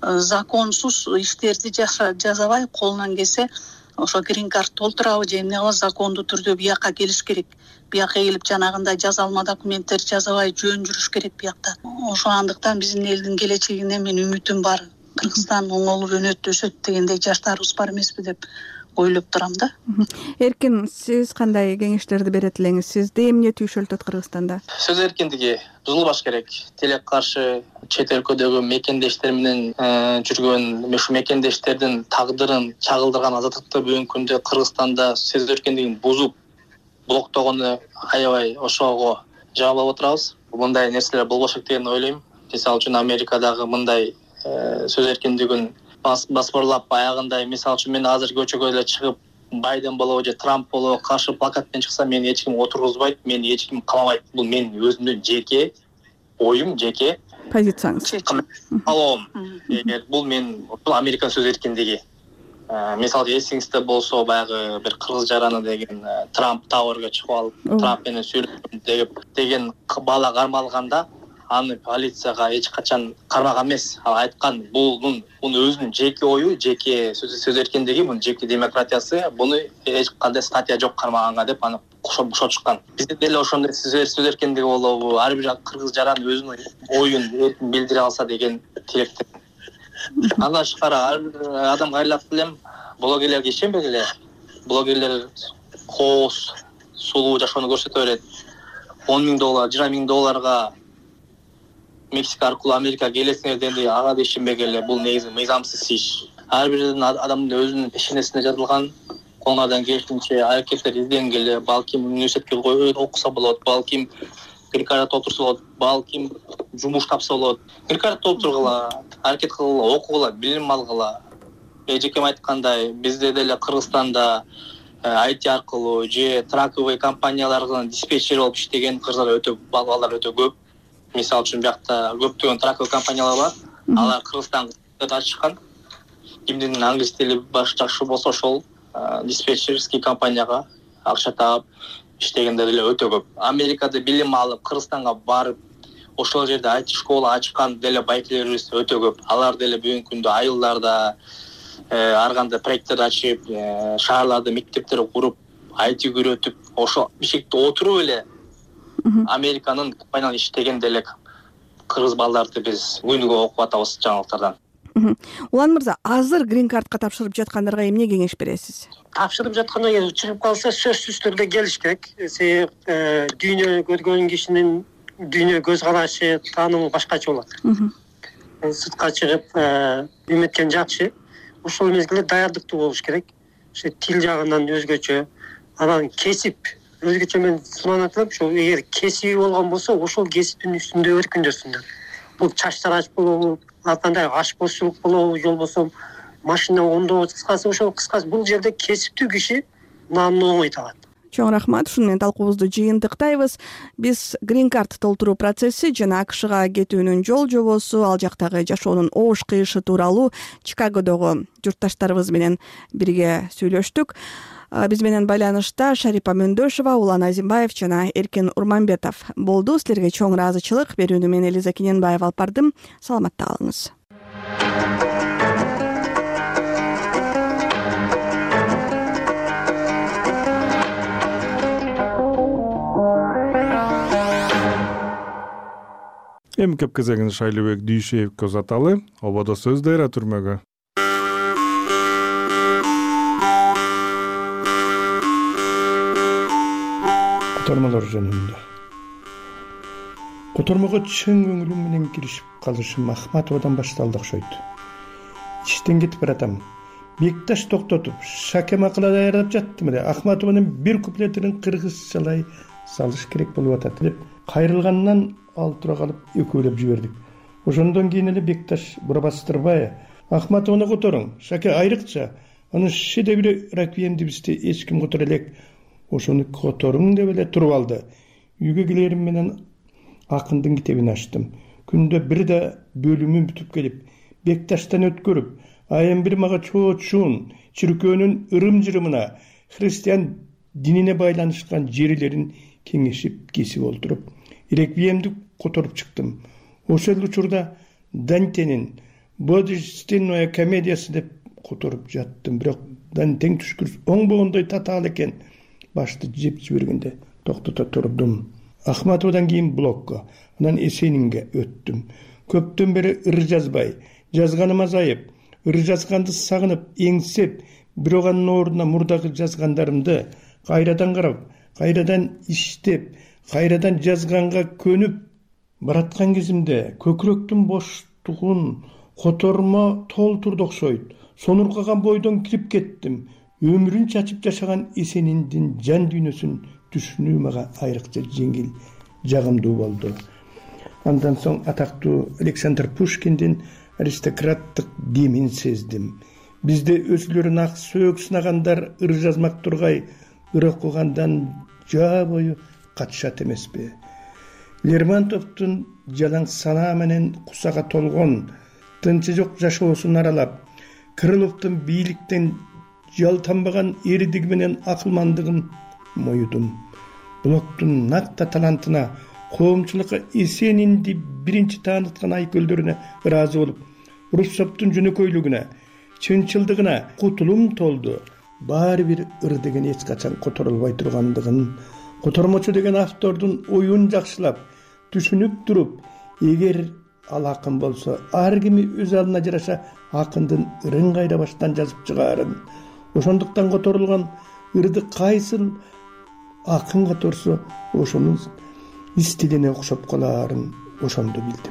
законсуз иштерди жасабай, колунан келсе ошо грин карт толтурабы же эмне кылабы, закондуу түрдө бияка келиш керек. Бияка келип жанагындай жазалма документтер жасабай жөн жүрүш керек биякта. Ошо андыктан биздин элдин келечегине мен үмүтүм бар. Кыргызстан оңолуп өнөт, өсөт дегендей жаштарыбыз бар эмеспи деп ойлоп турам да. Эркин, сиз кандай кеңештерди берет элеңиз? Сизди эмне түйшөлтөт Кыргызстанда? Сөз эркиндиги бузулбаш керек. Тилекке каршы чет өлкөдөгү мекендештер менен жүргөн, ушу мекендештердин тагдырын чагылдырган азаттыкты бүгүнкү күндө Кыргызстанда сөз эркиндигин бузуп блоктогону аябай ошого жабылып отурабыз. Мындай нерселер болбош керек деген ойлойм. Мисалы үчүн Америкадагы мындай сөз эркиндигин басбырлап аягындай, мисалы үчүн мен азыр көчөгө эле чыгып Байден болобу же Трамп болобу каршы плакатпен чыкса, мени эч ким отургузбайт, мени эч ким камабайт. Бул менин өзүмдүн жеке оюм, жеке позицияңыз. Алом. Бул мен бул Американ сөз эркиндиги. Мисалы эсиңизде болсо, баягы бир кыргыз жараны деген Трамп Тауэрге чыгып алып, Трамп менен сүйлөшөм деп деген бала кармалганда, аны полицияга эч качан кармаган эмес. Ал айткан, бул мунун өзүнүн жеке ою, жеке сөз эркиндиги, мунун жеке демократиясы, буну эч кандай статья жок кармаганга деп аны бошотушкан. Бизде деле ошондой сөз эркиндиги болобу, ар бир кыргыз жаран өзүнүн оюн эркин билдире алса деген тилектен. Андан тышкары ар бир адамга айлап билем, блогерлерге ишенбегиле. Блогерлер коос, сулуу жашоону көрсөтө берет. он миң доллар, жыйырма миң долларга Мексика аркылуу Америкага келесиңер дегенде ага да ишенбегиле. Бул негизи мыйзамсыз иш. Ар бир адамдын өзүнүн пешенесине жазылган колуңардан келишинче аракеттер изденгиле. Балким университетке окуса болот, балким грин-карт толтурса болот, балким жумуш тапса болот. Грин-карт толтургула, аракет кылгыла, окугула, билим алгыла. Эжекем айткандай, бизде деле Кыргызстанда ай ти аркылуу же траковый компаниялардын диспетчери болуп иштеген кыргыздар өтө балдар өтө көп. Мисалы үчүн биякта көптөгөн траковый компаниялар бар. Алар Кыргызстанга чыккан. Кимдин англис тили баш жакшы болсо ошол диспетчерский компанияга акча таап иштегендер деле өтө көп. Америкада билим алып, Кыргызстанга барып, ошол жерде ай ти школа ачкан деле байкелерибиз өтө көп. Алар деле бүгүнкү күндө айылдарда ар кандай проекттер ачып, шаарларда мектептер куруп, ай ти үйрөтүп, ошо бишкекте отуруп эле Американын компанияларында иштеген деле кыргыз балдарды биз күнүгө окуп атабыз жаңылыктардан. Улан мырза, азыр грин-картка тапшырып жаткандарга эмне кеңеш бересиз? Тапшырып жатканда эгер чыгып калса сөзсүз түрдө келиш керек. Себеп дүйнө көргөн кишинин дүйнө көз карашы, таанымы башкача болот. Сыртка чыгып эметкен жакшы. Ошол мезгилде даярдыктуу болуш керек. Ошо тил жагынан өзгөчө, анан кесип өзгөчө мен сунанат элем, ошо эгер кесиби болгон болсо, ошол кесиптин үстүндө өркүндөсүндөр. Бул чач тарач болобу, ар кандай ашпозчулук болобу, же болбосо машина оңдоо, кыскасы ошол кыскасы бул жерде кесиптүү киши наамын оңой табат. Чоң рахмат. Ушуну менен талкуубузду жыйынтыктайбыз. Биз грин-карт толтуруу процесси жана АКШга кетүүнүн жол жобосу, ал жактагы жашоонун оош кыйышы тууралуу Чикагодогу журтташтарыбыз менен бирге сүйлөштүк. Биз менен байланышта Шарипа Мөндөшова, Улан Азимбаев жана Эркин Урманбетов болду. Силерге чоң ыраазычылык. Берүүнү мен Элиза Кененбаева алып бардым. Саламатта калыңыз. Эми кеп кезегин Шайлыбек Дүйшеевке узаталы. Ободо сөз дайра түрмөгө. Котормолор жөнүндө. Котормого чың көңүлүм менен киришип калышым Ахматовадан башталды окшойт. Иштен кетип баратам. Бекташ токтотуп, шаке макала даярдап жаттым эле. Ахматованын бир куплетин кыргызчалай салыш керек болуп атат деп кайрылгандан ал тура калып экөөлөп жибердик. Ошондон кийин эле Бекташ бурабастырбай, Ахматованы которуң, шаке айрыкча, аны шиде бир раквиемди бизде эч ким которо элек. Ошону которуң деп эле туруп алды. Үйгө келерим менен акындын китебин ачтым. Күндө бир да бөлүмүн бүтүп келип, Бекташтан өткөрүп, айым бир мага чоочун чиркөөнүн ырым-жырымына, христиан динине байланышкан жерлерин кеңешип кесип олтуруп, реквиемди которуп чыктым. Ошол учурда Дантенин Божественная комедиясы деп которуп жаттым. Бирок Дантен түшкүрүс оңбогондой татаал экен. Башты жеп жибергенде токтото турдум. Ахматовадан кийин блокко, анан Эсенинге өттүм. Көптөн бери ыр жазбай, жазганым азайып, ыр жазганды сагынып, эңсеп, бирок анын ордуна мурдагы жазгандарымды кайрадан карап, кайрадан иштеп, кайрадан жазганга көнүп бараткан кезимде көкүрөктүн боштугун котормо толтурду окшойт. Сонуркаган бойдон кирип кеттим. Өмүрүн чачып жашаган Эсениндин жан дүйнөсүн түшүнүү мага айрыкча жеңил, жагымдуу болду. Андан соң атактуу Александр Пушкиндин аристократтык демин сездим. Бизде өзүлөрүн ак сөөк сынагандар ыр жазмак тургай, ыр окугандан жаа бою катышат эмеспи? Лермонтовдун жалаң санаа менен кусага толгон, тынчы жок жашоосун аралап, Крыловдун бийликтен жалтанбаган эрдиги менен акылмандыгын моюдум. Блоктун натта талантына, коомчулукка Эсенинди биринчи тааныткан айкөлдөрүнө ыраазы болуп, Руссоптун жөнөкөйлүгүнө, чынчылдыгына кутулум толду. Баары бир ыр деген эч качан которулбай тургандыгын, котормочу деген автордун оюн жакшылап, түшүнүп туруп, эгер ал акын болсо, ар кими өз алына жараша акындын ырын кайда баштан жазып чыгаарын, ошондуктан которулган ырды кайсыл акын которсо, ошонун стилине окшоп калаарын ошондо билдим.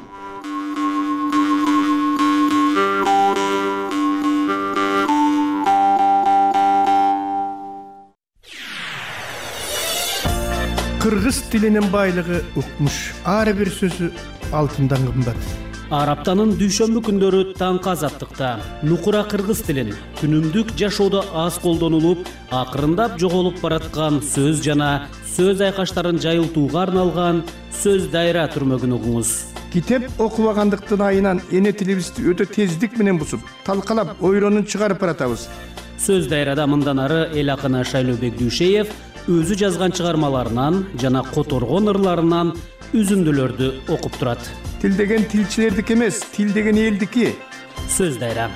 кыргыз тилинин байлыгы укмуш, ар бир сөзү алтындан кымбат. Ар аптанын дүйшөмбү күндөрү таңкы азаттыкта нукура кыргыз тилин күнүмдүк жашоодо аз колдонулуп, акырындап жоголуп бараткан сөз жана сөз айкаштарын жайылтууга арналган сөз дайра түрмөгүн угуңуз. Китеп окубагандыктын айынан эне тилибизди өтө тездик менен бузуп, талкалап, ойронун чыгарып баратабыз. Сөз дайрада мындан ары эл акыны Шайлообек Дүйшеев өзү жазган чыгармаларынан жана которгон ырларынан үзүндүлөрдү окуп турат. Тил деген тилчилердики эмес, тил деген элдики. Сөз дайра.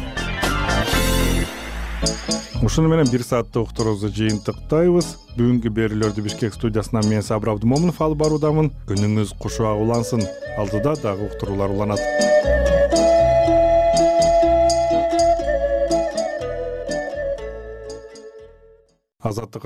Ушуну менен бир сааттык уктуруубузду жыйынтыктайбыз. Бүгүнкү берүүлөрдү Бишкек студиясынан мен Сабыр Абдымомунов алып баруудамын. Күнүңүз кушуак улансын. Алдыда дагы уктуруулар уланат. Азаттык